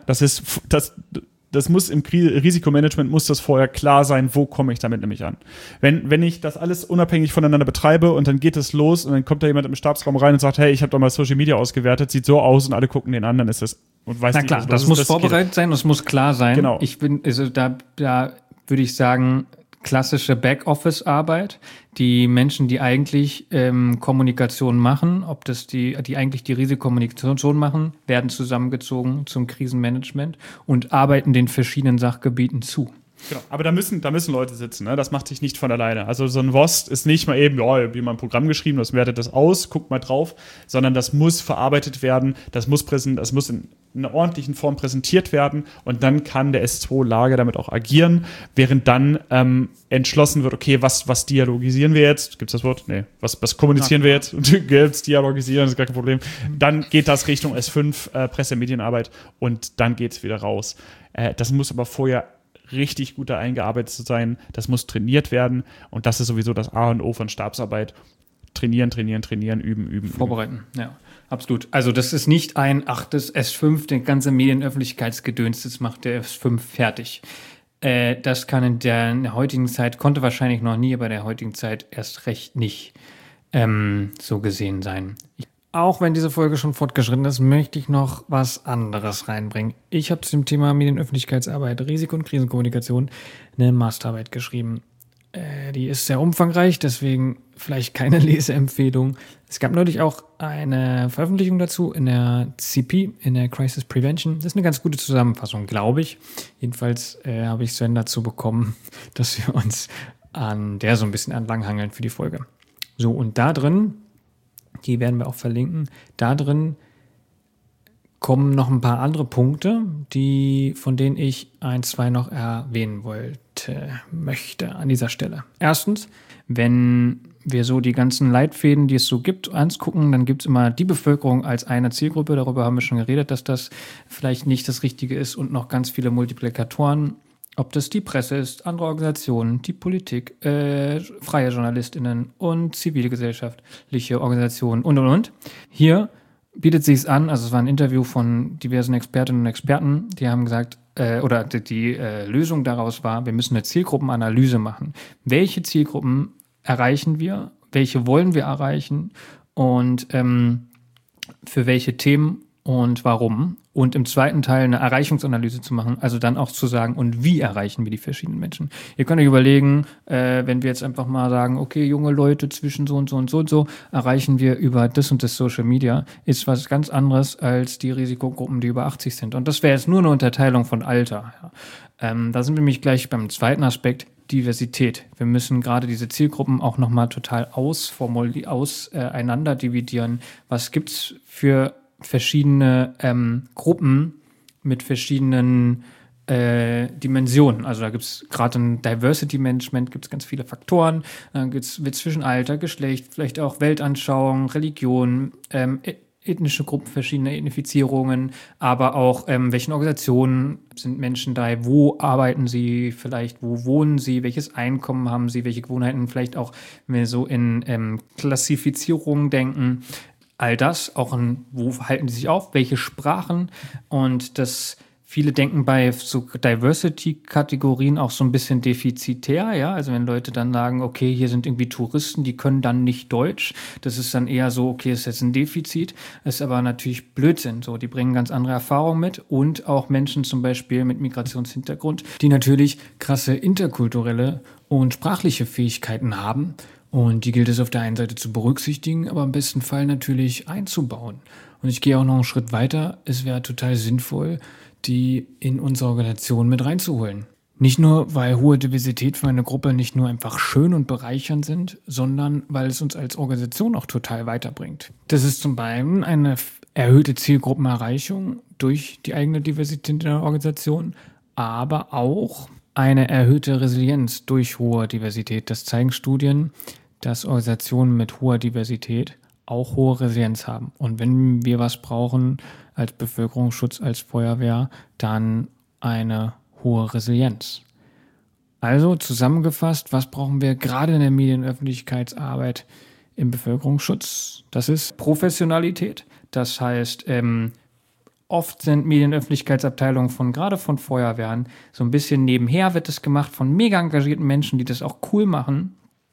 Das muss im Risikomanagement muss das vorher klar sein, wo komme ich damit nämlich an. Wenn ich das alles unabhängig voneinander betreibe und dann geht es los und dann kommt da jemand im Stabsraum rein und sagt, hey, ich habe doch mal Social Media ausgewertet, sieht so aus und alle gucken den an, dann ist das und weiß Na nicht, klar, das muss vorbereitet sein, das muss klar sein. Genau. Da würde ich sagen, klassische Backoffice-Arbeit. Die Menschen, die eigentlich Kommunikation machen, ob das die eigentlich die Risikokommunikation machen, werden zusammengezogen zum Krisenmanagement und arbeiten den verschiedenen Sachgebieten zu. Genau, aber da müssen Leute sitzen, ne? Das macht sich nicht von alleine. Also so ein WOST ist nicht mal eben, ja, ich habe mal ein Programm geschrieben, das wertet das aus, guckt mal drauf, sondern das muss verarbeitet werden, das muss in einer ordentlichen Form präsentiert werden und dann kann der S2-Lager damit auch agieren, während dann entschlossen wird, okay, was dialogisieren wir jetzt? Gibt's das Wort? Nee. Was kommunizieren wir jetzt? Gibt's dialogisieren, das ist gar kein Problem. Dann geht das Richtung S5, Presse-Medienarbeit und dann geht's wieder raus. Das muss aber vorher richtig gut da eingearbeitet zu sein. Das muss trainiert werden und das ist sowieso das A und O von Stabsarbeit. Trainieren, üben. Vorbereiten, ja, absolut. Also das ist nicht das S5, den ganze Medienöffentlichkeitsgedöns, das macht der S5 fertig. Das kann in der heutigen Zeit, konnte wahrscheinlich noch nie, aber in der heutigen Zeit erst recht nicht so gesehen sein. Auch wenn diese Folge schon fortgeschritten ist, möchte ich noch was anderes reinbringen. Ich habe zum Thema Medienöffentlichkeitsarbeit, Risiko- und Krisenkommunikation eine Masterarbeit geschrieben. Die ist sehr umfangreich, deswegen vielleicht keine Leseempfehlung. Es gab neulich auch eine Veröffentlichung dazu in der CP, in der Crisis Prevention. Das ist eine ganz gute Zusammenfassung, glaube ich. Jedenfalls habe ich Sven dazu bekommen, dass wir uns an der so ein bisschen entlanghangeln für die Folge. So, und da drin, die werden wir auch verlinken, da drin kommen noch ein paar andere Punkte, von denen ich 1, 2 noch erwähnen möchte an dieser Stelle. Erstens, wenn wir so die ganzen Leitfäden, die es so gibt, angucken, dann gibt es immer die Bevölkerung als eine Zielgruppe. Darüber haben wir schon geredet, dass das vielleicht nicht das Richtige ist und noch ganz viele Multiplikatoren. Ob das die Presse ist, andere Organisationen, die Politik, freie JournalistInnen und zivilgesellschaftliche Organisationen und. Hier bietet sich es an, also es war ein Interview von diversen Expertinnen und Experten, die haben gesagt, die Lösung daraus war, wir müssen eine Zielgruppenanalyse machen. Welche Zielgruppen erreichen wir? Welche wollen wir erreichen? Und für welche Themen und warum? Und im zweiten Teil eine Erreichungsanalyse zu machen, also dann auch zu sagen, und wie erreichen wir die verschiedenen Menschen? Ihr könnt euch überlegen, wenn wir jetzt einfach mal sagen, okay, junge Leute zwischen so und so und so und so, erreichen wir über das und das Social Media, ist was ganz anderes als die Risikogruppen, die über 80 sind. Und das wäre jetzt nur eine Unterteilung von Alter. Ja. Da sind wir nämlich gleich beim zweiten Aspekt, Diversität. Wir müssen gerade diese Zielgruppen auch nochmal total auseinander dividieren. Was gibt's für verschiedene Gruppen mit verschiedenen Dimensionen. Also da gibt es gerade im Diversity Management gibt es ganz viele Faktoren. Dann wird zwischen Alter, Geschlecht, vielleicht auch Weltanschauung, Religion, ethnische Gruppen, verschiedene Ethnifizierungen, aber auch welchen Organisationen sind Menschen da, wo arbeiten sie vielleicht, wo wohnen sie, welches Einkommen haben sie, welche Gewohnheiten, vielleicht auch, wenn wir so in Klassifizierungen denken, all das, auch wo halten die sich auf, welche Sprachen und das viele denken bei so Diversity-Kategorien auch so ein bisschen defizitär, ja, also wenn Leute dann sagen, okay, hier sind irgendwie Touristen, die können dann nicht Deutsch, das ist dann eher so, okay, ist jetzt ein Defizit, ist aber natürlich Blödsinn, so, die bringen ganz andere Erfahrungen mit und auch Menschen zum Beispiel mit Migrationshintergrund, die natürlich krasse interkulturelle und sprachliche Fähigkeiten haben. Und die gilt es auf der einen Seite zu berücksichtigen, aber im besten Fall natürlich einzubauen. Und ich gehe auch noch einen Schritt weiter. Es wäre total sinnvoll, die in unsere Organisation mit reinzuholen. Nicht nur, weil hohe Diversität für eine Gruppe nicht nur einfach schön und bereichernd sind, sondern weil es uns als Organisation auch total weiterbringt. Das ist zum einen eine erhöhte Zielgruppenerreichung durch die eigene Diversität in der Organisation, aber auch eine erhöhte Resilienz durch hohe Diversität. Das zeigen Studien, dass Organisationen mit hoher Diversität auch hohe Resilienz haben. Und wenn wir was brauchen als Bevölkerungsschutz, als Feuerwehr, dann eine hohe Resilienz. Also zusammengefasst, was brauchen wir gerade in der Medienöffentlichkeitsarbeit im Bevölkerungsschutz? Das ist Professionalität. Das heißt, oft sind Medienöffentlichkeitsabteilungen gerade von Feuerwehren so ein bisschen nebenher wird das gemacht von mega engagierten Menschen, die das auch cool machen,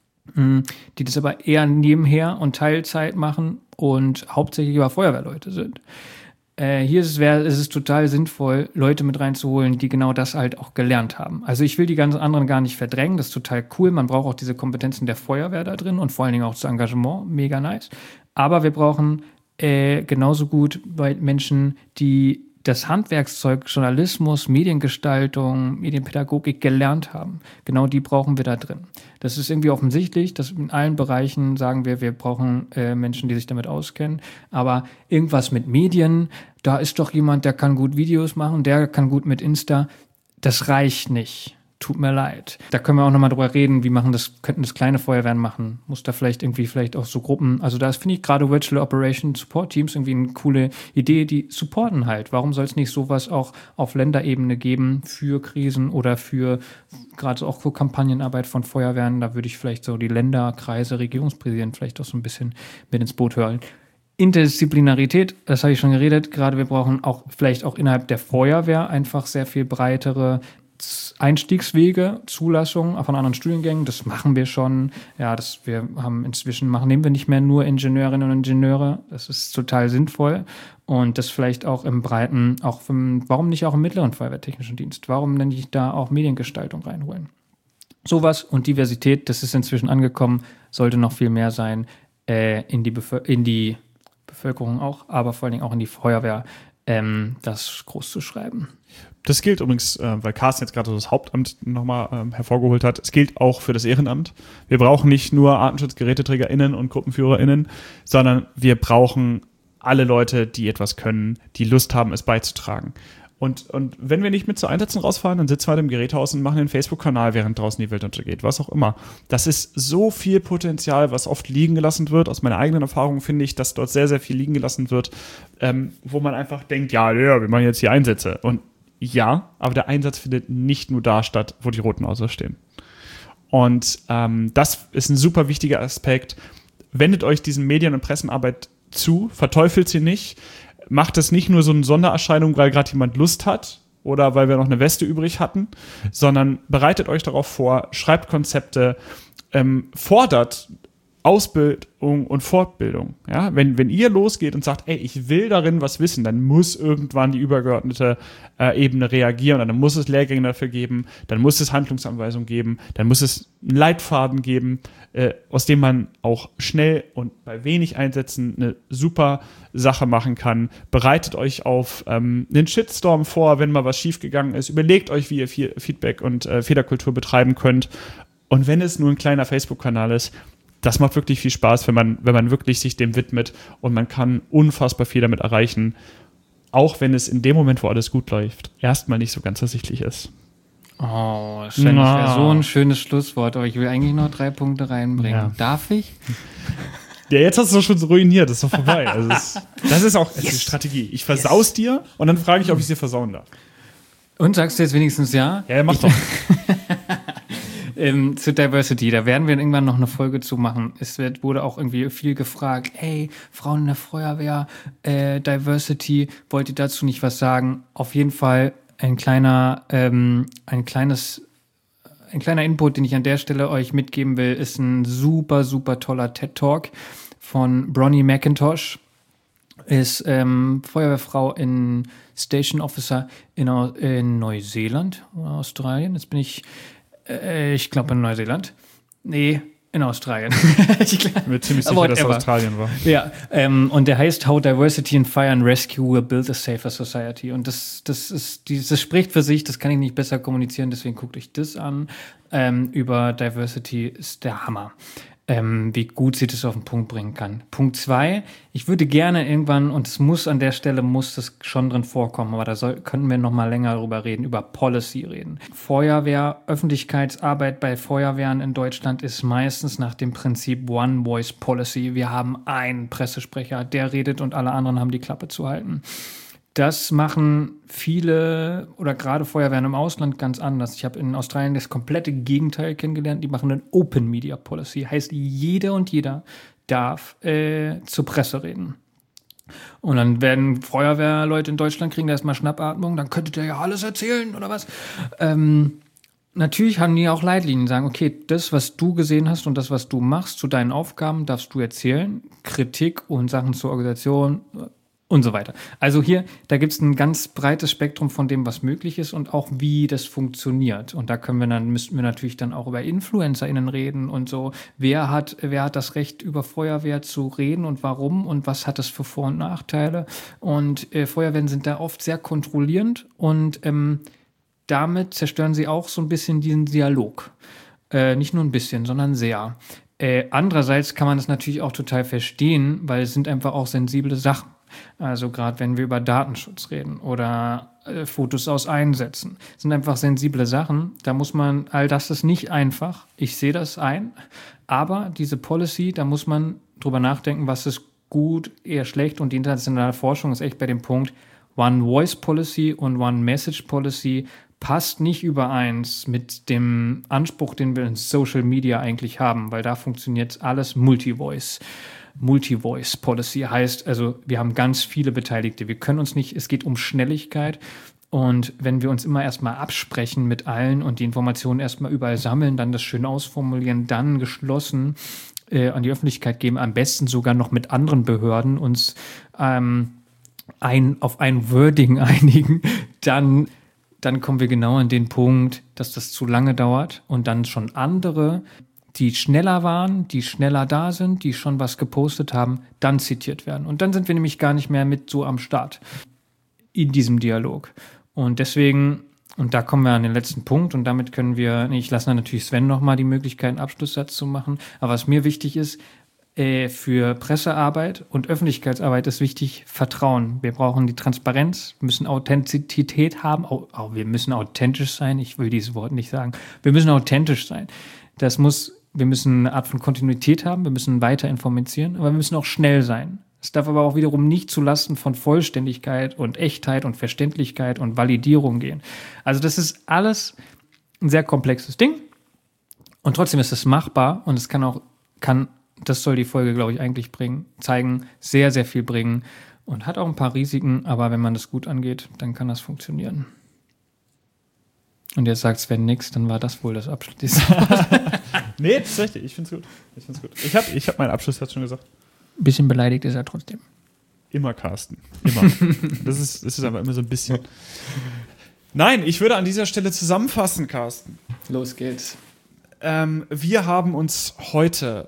die das aber eher nebenher und Teilzeit machen und hauptsächlich über Feuerwehrleute sind. Hier ist es total sinnvoll, Leute mit reinzuholen, die genau das halt auch gelernt haben. Also ich will die ganzen anderen gar nicht verdrängen, das ist total cool, man braucht auch diese Kompetenzen der Feuerwehr da drin und vor allen Dingen auch das Engagement, mega nice. Aber wir brauchen genauso gut bei Menschen, die das Handwerkszeug Journalismus, Mediengestaltung, Medienpädagogik gelernt haben. Genau die brauchen wir da drin. Das ist irgendwie offensichtlich, dass in allen Bereichen sagen wir brauchen Menschen, die sich damit auskennen. Aber irgendwas mit Medien, da ist doch jemand, der kann gut Videos machen, der kann gut mit Insta. Das reicht nicht. Tut mir leid. Da können wir auch nochmal drüber reden, könnten das kleine Feuerwehren machen. Muss da vielleicht auch so Gruppen, also da finde ich gerade Virtual Operation Support Teams irgendwie eine coole Idee, die supporten halt. Warum soll es nicht sowas auch auf Länderebene geben für Krisen oder für gerade auch für Kampagnenarbeit von Feuerwehren? Da würde ich vielleicht so die Länder, Kreise, Regierungspräsidenten vielleicht auch so ein bisschen mit ins Boot hören. Interdisziplinarität, das habe ich schon geredet, gerade wir brauchen vielleicht auch innerhalb der Feuerwehr einfach sehr viel breitere Einstiegswege, Zulassungen von anderen Studiengängen, das machen wir schon. Ja, nehmen wir nicht mehr nur Ingenieurinnen und Ingenieure, das ist total sinnvoll und das vielleicht auch im Breiten, warum nicht auch im mittleren Feuerwehrtechnischen Dienst, warum denn nicht da auch Mediengestaltung reinholen? Sowas und Diversität, das ist inzwischen angekommen, sollte noch viel mehr sein, in die Bevölkerung auch, aber vor allen Dingen auch in die Feuerwehr, das groß zu schreiben. Das gilt übrigens, weil Carsten jetzt gerade das Hauptamt nochmal hervorgeholt hat, es gilt auch für das Ehrenamt. Wir brauchen nicht nur ArtenschutzgeräteträgerInnen und GruppenführerInnen, sondern wir brauchen alle Leute, die etwas können, die Lust haben, es beizutragen. Und wenn wir nicht mit zu Einsätzen rausfahren, dann sitzen wir im Gerätehaus und machen den Facebook-Kanal, während draußen die Welt untergeht, was auch immer. Das ist so viel Potenzial, was oft liegen gelassen wird. Aus meiner eigenen Erfahrung finde ich, dass dort sehr, sehr viel liegen gelassen wird, wo man einfach denkt, ja, wir machen jetzt hier Einsätze. Und ja, aber der Einsatz findet nicht nur da statt, wo die roten Autos stehen. Und das ist ein super wichtiger Aspekt. Wendet euch diesen Medien- und Pressenarbeit zu, verteufelt sie nicht. Macht es nicht nur so eine Sondererscheinung, weil gerade jemand Lust hat oder weil wir noch eine Weste übrig hatten, sondern bereitet euch darauf vor, schreibt Konzepte, fordert Ausbildung und Fortbildung. Ja? Wenn ihr losgeht und sagt, ey, ich will darin was wissen, dann muss irgendwann die übergeordnete Ebene reagieren und dann muss es Lehrgänge dafür geben, dann muss es Handlungsanweisungen geben, dann muss es einen Leitfaden geben, aus dem man auch schnell und bei wenig Einsätzen eine super Sache machen kann. Bereitet euch auf einen Shitstorm vor, wenn mal was schiefgegangen ist. Überlegt euch, wie ihr Feedback und Fehlerkultur betreiben könnt. Und wenn es nur ein kleiner Facebook-Kanal ist, das macht wirklich viel Spaß, wenn man wirklich sich dem widmet und man kann unfassbar viel damit erreichen, auch wenn es in dem Moment, wo alles gut läuft, erstmal nicht so ganz ersichtlich ist. Oh, das wäre so ein schönes Schlusswort, aber ich will eigentlich noch 3 Punkte reinbringen. Ja. Darf ich? Ja, jetzt hast du es schon so ruiniert, das ist doch vorbei. Also das ist auch die Strategie. Ich versaus dir und dann frage ich, ob ich sie versauen darf. Und sagst du jetzt wenigstens ja? Ja, mach doch. Zu Diversity, da werden wir irgendwann noch eine Folge zu machen. Wurde auch irgendwie viel gefragt, hey, Frauen in der Feuerwehr, Diversity, wollt ihr dazu nicht was sagen? Auf jeden Fall ein kleiner Input, den ich an der Stelle euch mitgeben will, ist ein super, super toller TED-Talk von Bronnie McIntosh. Ist Feuerwehrfrau in Station Officer in Neuseeland oder Australien. Jetzt bin ich glaube in Neuseeland. Nee, in Australien. Ich bin mir ziemlich sicher, dass es Australien war. Ja, und der heißt How Diversity in Fire and Rescue Will Build a Safer Society. Und das spricht für sich, das kann ich nicht besser kommunizieren, deswegen guckt euch das an. Über Diversity ist der Hammer. Wie gut sie das auf den Punkt bringen kann. Punkt 2, ich würde gerne irgendwann, und es muss an der Stelle, muss das schon drin vorkommen, aber könnten wir noch mal länger darüber reden, über Policy reden. Öffentlichkeitsarbeit bei Feuerwehren in Deutschland ist meistens nach dem Prinzip One Voice Policy. Wir haben einen Pressesprecher, der redet und alle anderen haben die Klappe zu halten. Das machen viele oder gerade Feuerwehren im Ausland ganz anders. Ich habe in Australien das komplette Gegenteil kennengelernt. Die machen eine Open Media Policy. Heißt, jeder und jeder darf zur Presse reden. Und dann werden Feuerwehrleute in Deutschland kriegen erstmal Schnappatmung. Dann könntet ihr ja alles erzählen oder was. Natürlich haben die auch Leitlinien, sagen, okay, das, was du gesehen hast und das, was du machst zu deinen Aufgaben, darfst du erzählen. Kritik und Sachen zur Organisation und so weiter. Also da gibt es ein ganz breites Spektrum von dem, was möglich ist und auch wie das funktioniert. Und da müssten wir natürlich dann auch über InfluencerInnen reden und so. Wer hat das Recht, über Feuerwehr zu reden und warum und was hat das für Vor- und Nachteile? Und Feuerwehren sind da oft sehr kontrollierend und damit zerstören sie auch so ein bisschen diesen Dialog. Nicht nur ein bisschen, sondern sehr. Andererseits kann man das natürlich auch total verstehen, weil es sind einfach auch sensible Sachen. Also gerade wenn wir über Datenschutz reden oder Fotos aus Einsätzen, sind einfach sensible Sachen. Da muss man, all das ist nicht einfach. Ich sehe das ein. Aber diese Policy, da muss man drüber nachdenken, was ist gut, eher schlecht. Und die internationale Forschung ist echt bei dem Punkt, One Voice Policy und One Message Policy passt nicht übereins mit dem Anspruch, den wir in Social Media eigentlich haben, weil da funktioniert alles Multi-Voice Policy heißt, also wir haben ganz viele Beteiligte. Wir können uns nicht, es geht um Schnelligkeit. Und wenn wir uns immer erstmal absprechen mit allen und die Informationen erstmal überall sammeln, dann das schön ausformulieren, dann geschlossen an die Öffentlichkeit geben, am besten sogar noch mit anderen Behörden uns auf ein Wording einigen, dann kommen wir genau an den Punkt, dass das zu lange dauert und dann schon andere, die schneller waren, die schneller da sind, die schon was gepostet haben, dann zitiert werden. Und dann sind wir nämlich gar nicht mehr mit so am Start in diesem Dialog. Und deswegen, und da kommen wir an den letzten Punkt und damit ich lasse dann natürlich Sven nochmal die Möglichkeit, einen Abschlusssatz zu machen. Aber was mir wichtig ist, Für Pressearbeit und Öffentlichkeitsarbeit ist wichtig Vertrauen. Wir brauchen die Transparenz, wir müssen Authentizität haben, wir müssen authentisch sein. Ich will dieses Wort nicht sagen. Wir müssen authentisch sein. Wir müssen eine Art von Kontinuität haben, wir müssen weiter informieren, aber wir müssen auch schnell sein. Es darf aber auch wiederum nicht zulasten von Vollständigkeit und Echtheit und Verständlichkeit und Validierung gehen. Also das ist alles ein sehr komplexes Ding und trotzdem ist es machbar und es das soll die Folge, glaube ich, eigentlich zeigen, sehr, sehr viel bringen und hat auch ein paar Risiken, aber wenn man das gut angeht, dann kann das funktionieren. Und jetzt sagt Sven nix, dann war das wohl das Abschluss. Nee, tatsächlich, ich finde es gut. Ich hab meinen Abschluss jetzt schon gesagt. Ein bisschen beleidigt ist er trotzdem. Immer, Carsten. Immer. Das ist aber immer so ein bisschen. Nein, ich würde an dieser Stelle zusammenfassen, Carsten. Los geht's. Wir haben uns heute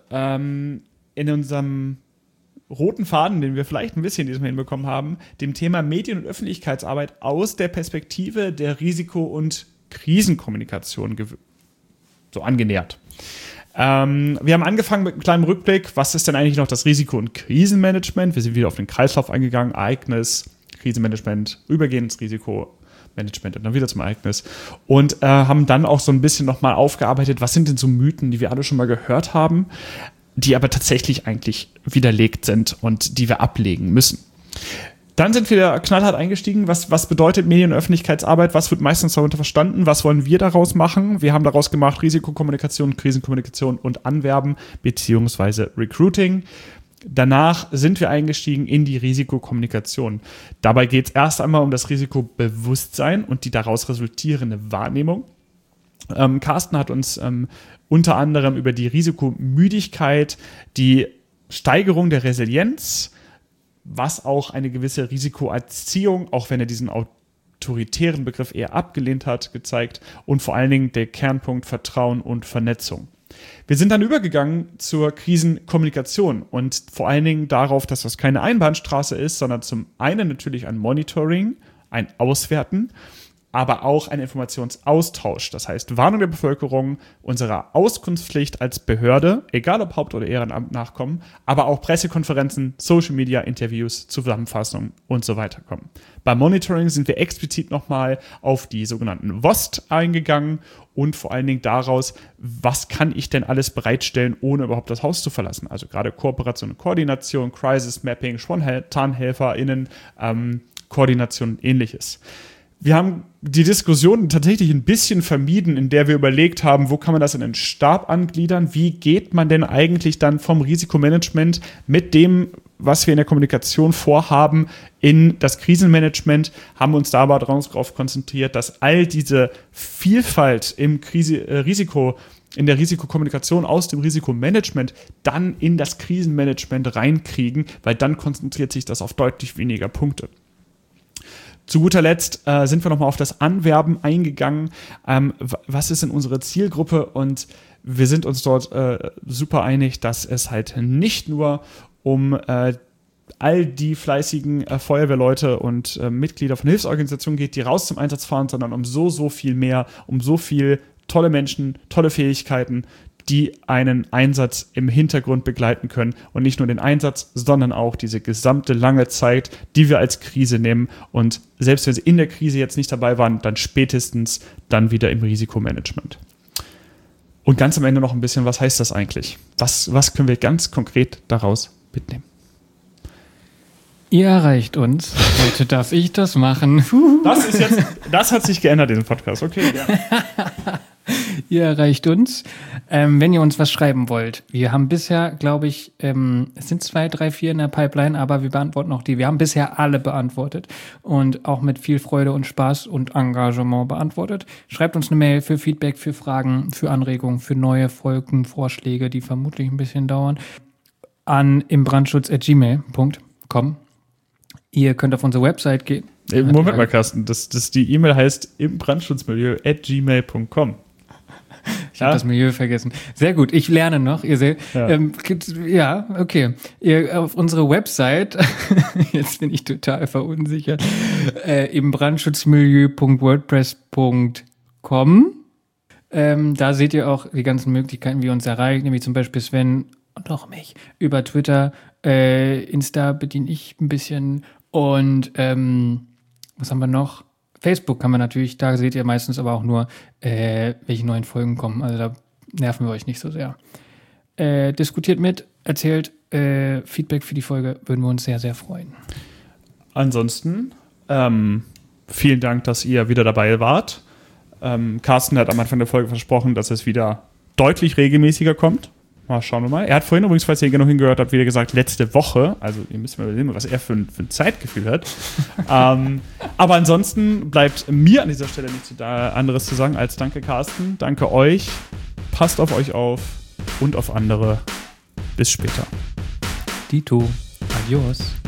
in unserem roten Faden, den wir vielleicht ein bisschen diesmal hinbekommen haben, dem Thema Medien- und Öffentlichkeitsarbeit aus der Perspektive der Risiko- und Krisenkommunikation so angenähert. Wir haben angefangen mit einem kleinen Rückblick. Was ist denn eigentlich noch das Risiko- und Krisenmanagement? Wir sind wieder auf den Kreislauf eingegangen. Ereignis, Krisenmanagement, übergehendes Risikomanagement und dann wieder zum Ereignis. Und haben dann auch so ein bisschen nochmal aufgearbeitet, was sind denn so Mythen, die wir alle schon mal gehört haben, die aber tatsächlich eigentlich widerlegt sind und die wir ablegen müssen. Dann sind wir knallhart eingestiegen. Was bedeutet Medien- und Öffentlichkeitsarbeit? Was wird meistens darunter verstanden? Was wollen wir daraus machen? Wir haben daraus gemacht Risikokommunikation, Krisenkommunikation und Anwerben bzw. Recruiting. Danach sind wir eingestiegen in die Risikokommunikation. Dabei geht es erst einmal um das Risikobewusstsein und die daraus resultierende Wahrnehmung. Carsten hat uns unter anderem über die Risikomüdigkeit, die Steigerung der Resilienz, was auch eine gewisse Risikoerziehung, auch wenn er diesen autoritären Begriff eher abgelehnt hat, gezeigt und vor allen Dingen der Kernpunkt Vertrauen und Vernetzung. Wir sind dann übergegangen zur Krisenkommunikation und vor allen Dingen darauf, dass das keine Einbahnstraße ist, sondern zum einen natürlich ein Monitoring, ein Auswerten, aber auch ein Informationsaustausch. Das heißt, Warnung der Bevölkerung, unserer Auskunftspflicht als Behörde, egal ob Haupt- oder Ehrenamt nachkommen, aber auch Pressekonferenzen, Social-Media-Interviews, Zusammenfassungen und so weiter kommen. Beim Monitoring sind wir explizit nochmal auf die sogenannten WOST eingegangen und vor allen Dingen daraus, was kann ich denn alles bereitstellen, ohne überhaupt das Haus zu verlassen. Also gerade Kooperation und Koordination, Crisis Mapping, SpontanhelferInnen, Koordination und ähnliches. Wir haben die Diskussion tatsächlich ein bisschen vermieden, in der wir überlegt haben, wo kann man das in einen Stab angliedern? Wie geht man denn eigentlich dann vom Risikomanagement mit dem, was wir in der Kommunikation vorhaben, in das Krisenmanagement? Haben uns da aber darauf konzentriert, dass all diese Vielfalt im in der Risikokommunikation aus dem Risikomanagement dann in das Krisenmanagement reinkriegen, weil dann konzentriert sich das auf deutlich weniger Punkte. Zu guter Letzt sind wir nochmal auf das Anwerben eingegangen. Was ist denn unsere Zielgruppe? Und wir sind uns dort super einig, dass es halt nicht nur um all die fleißigen Feuerwehrleute und Mitglieder von Hilfsorganisationen geht, die raus zum Einsatz fahren, sondern um so viel mehr, um so viel tolle Menschen, tolle Fähigkeiten, die einen Einsatz im Hintergrund begleiten können und nicht nur den Einsatz, sondern auch diese gesamte lange Zeit, die wir als Krise nehmen und selbst wenn sie in der Krise jetzt nicht dabei waren, dann spätestens dann wieder im Risikomanagement. Und ganz am Ende noch ein bisschen, was heißt das eigentlich? Was können wir ganz konkret daraus mitnehmen? Ihr erreicht uns. Heute darf ich das machen. Das hat sich geändert in dem Podcast. Okay, ja. Ihr erreicht uns, wenn ihr uns was schreiben wollt. Wir haben bisher, glaube ich, es sind 2, 3, 4 in der Pipeline, aber wir beantworten auch die. Wir haben bisher alle beantwortet und auch mit viel Freude und Spaß und Engagement beantwortet. Schreibt uns eine Mail für Feedback, für Fragen, für Anregungen, für neue Folgenvorschläge, die vermutlich ein bisschen dauern, an imbrandschutz@gmail.com. Ihr könnt auf unsere Website gehen. Moment mal, Carsten, die E-Mail heißt imbrandschutzmilieu@gmail.com. Ich habe das Milieu vergessen. Sehr gut, ich lerne noch. Ihr seht, ja, okay. Ihr auf unsere Website, jetzt bin ich total verunsichert, imbrandschutzmilieu.wordpress.com. Da seht ihr auch die ganzen Möglichkeiten, wie ihr uns erreicht, nämlich zum Beispiel Sven und auch mich über Twitter. Insta bediene ich ein bisschen. Und was haben wir noch? Facebook kann man natürlich, da seht ihr meistens aber auch nur, welche neuen Folgen kommen. Also da nerven wir euch nicht so sehr. Diskutiert mit, erzählt Feedback für die Folge, würden wir uns sehr, sehr freuen. Ansonsten, vielen Dank, dass ihr wieder dabei wart. Carsten hat am Anfang der Folge versprochen, dass es wieder deutlich regelmäßiger kommt. Mal schauen wir mal. Er hat vorhin übrigens, falls ihr genau hingehört habt, wieder gesagt, letzte Woche. Also ihr müsst mal überlegen, was er für ein Zeitgefühl hat. Aber ansonsten bleibt mir an dieser Stelle nichts anderes zu sagen als danke Carsten, danke euch. Passt auf euch auf und auf andere. Bis später. Dito. Adios.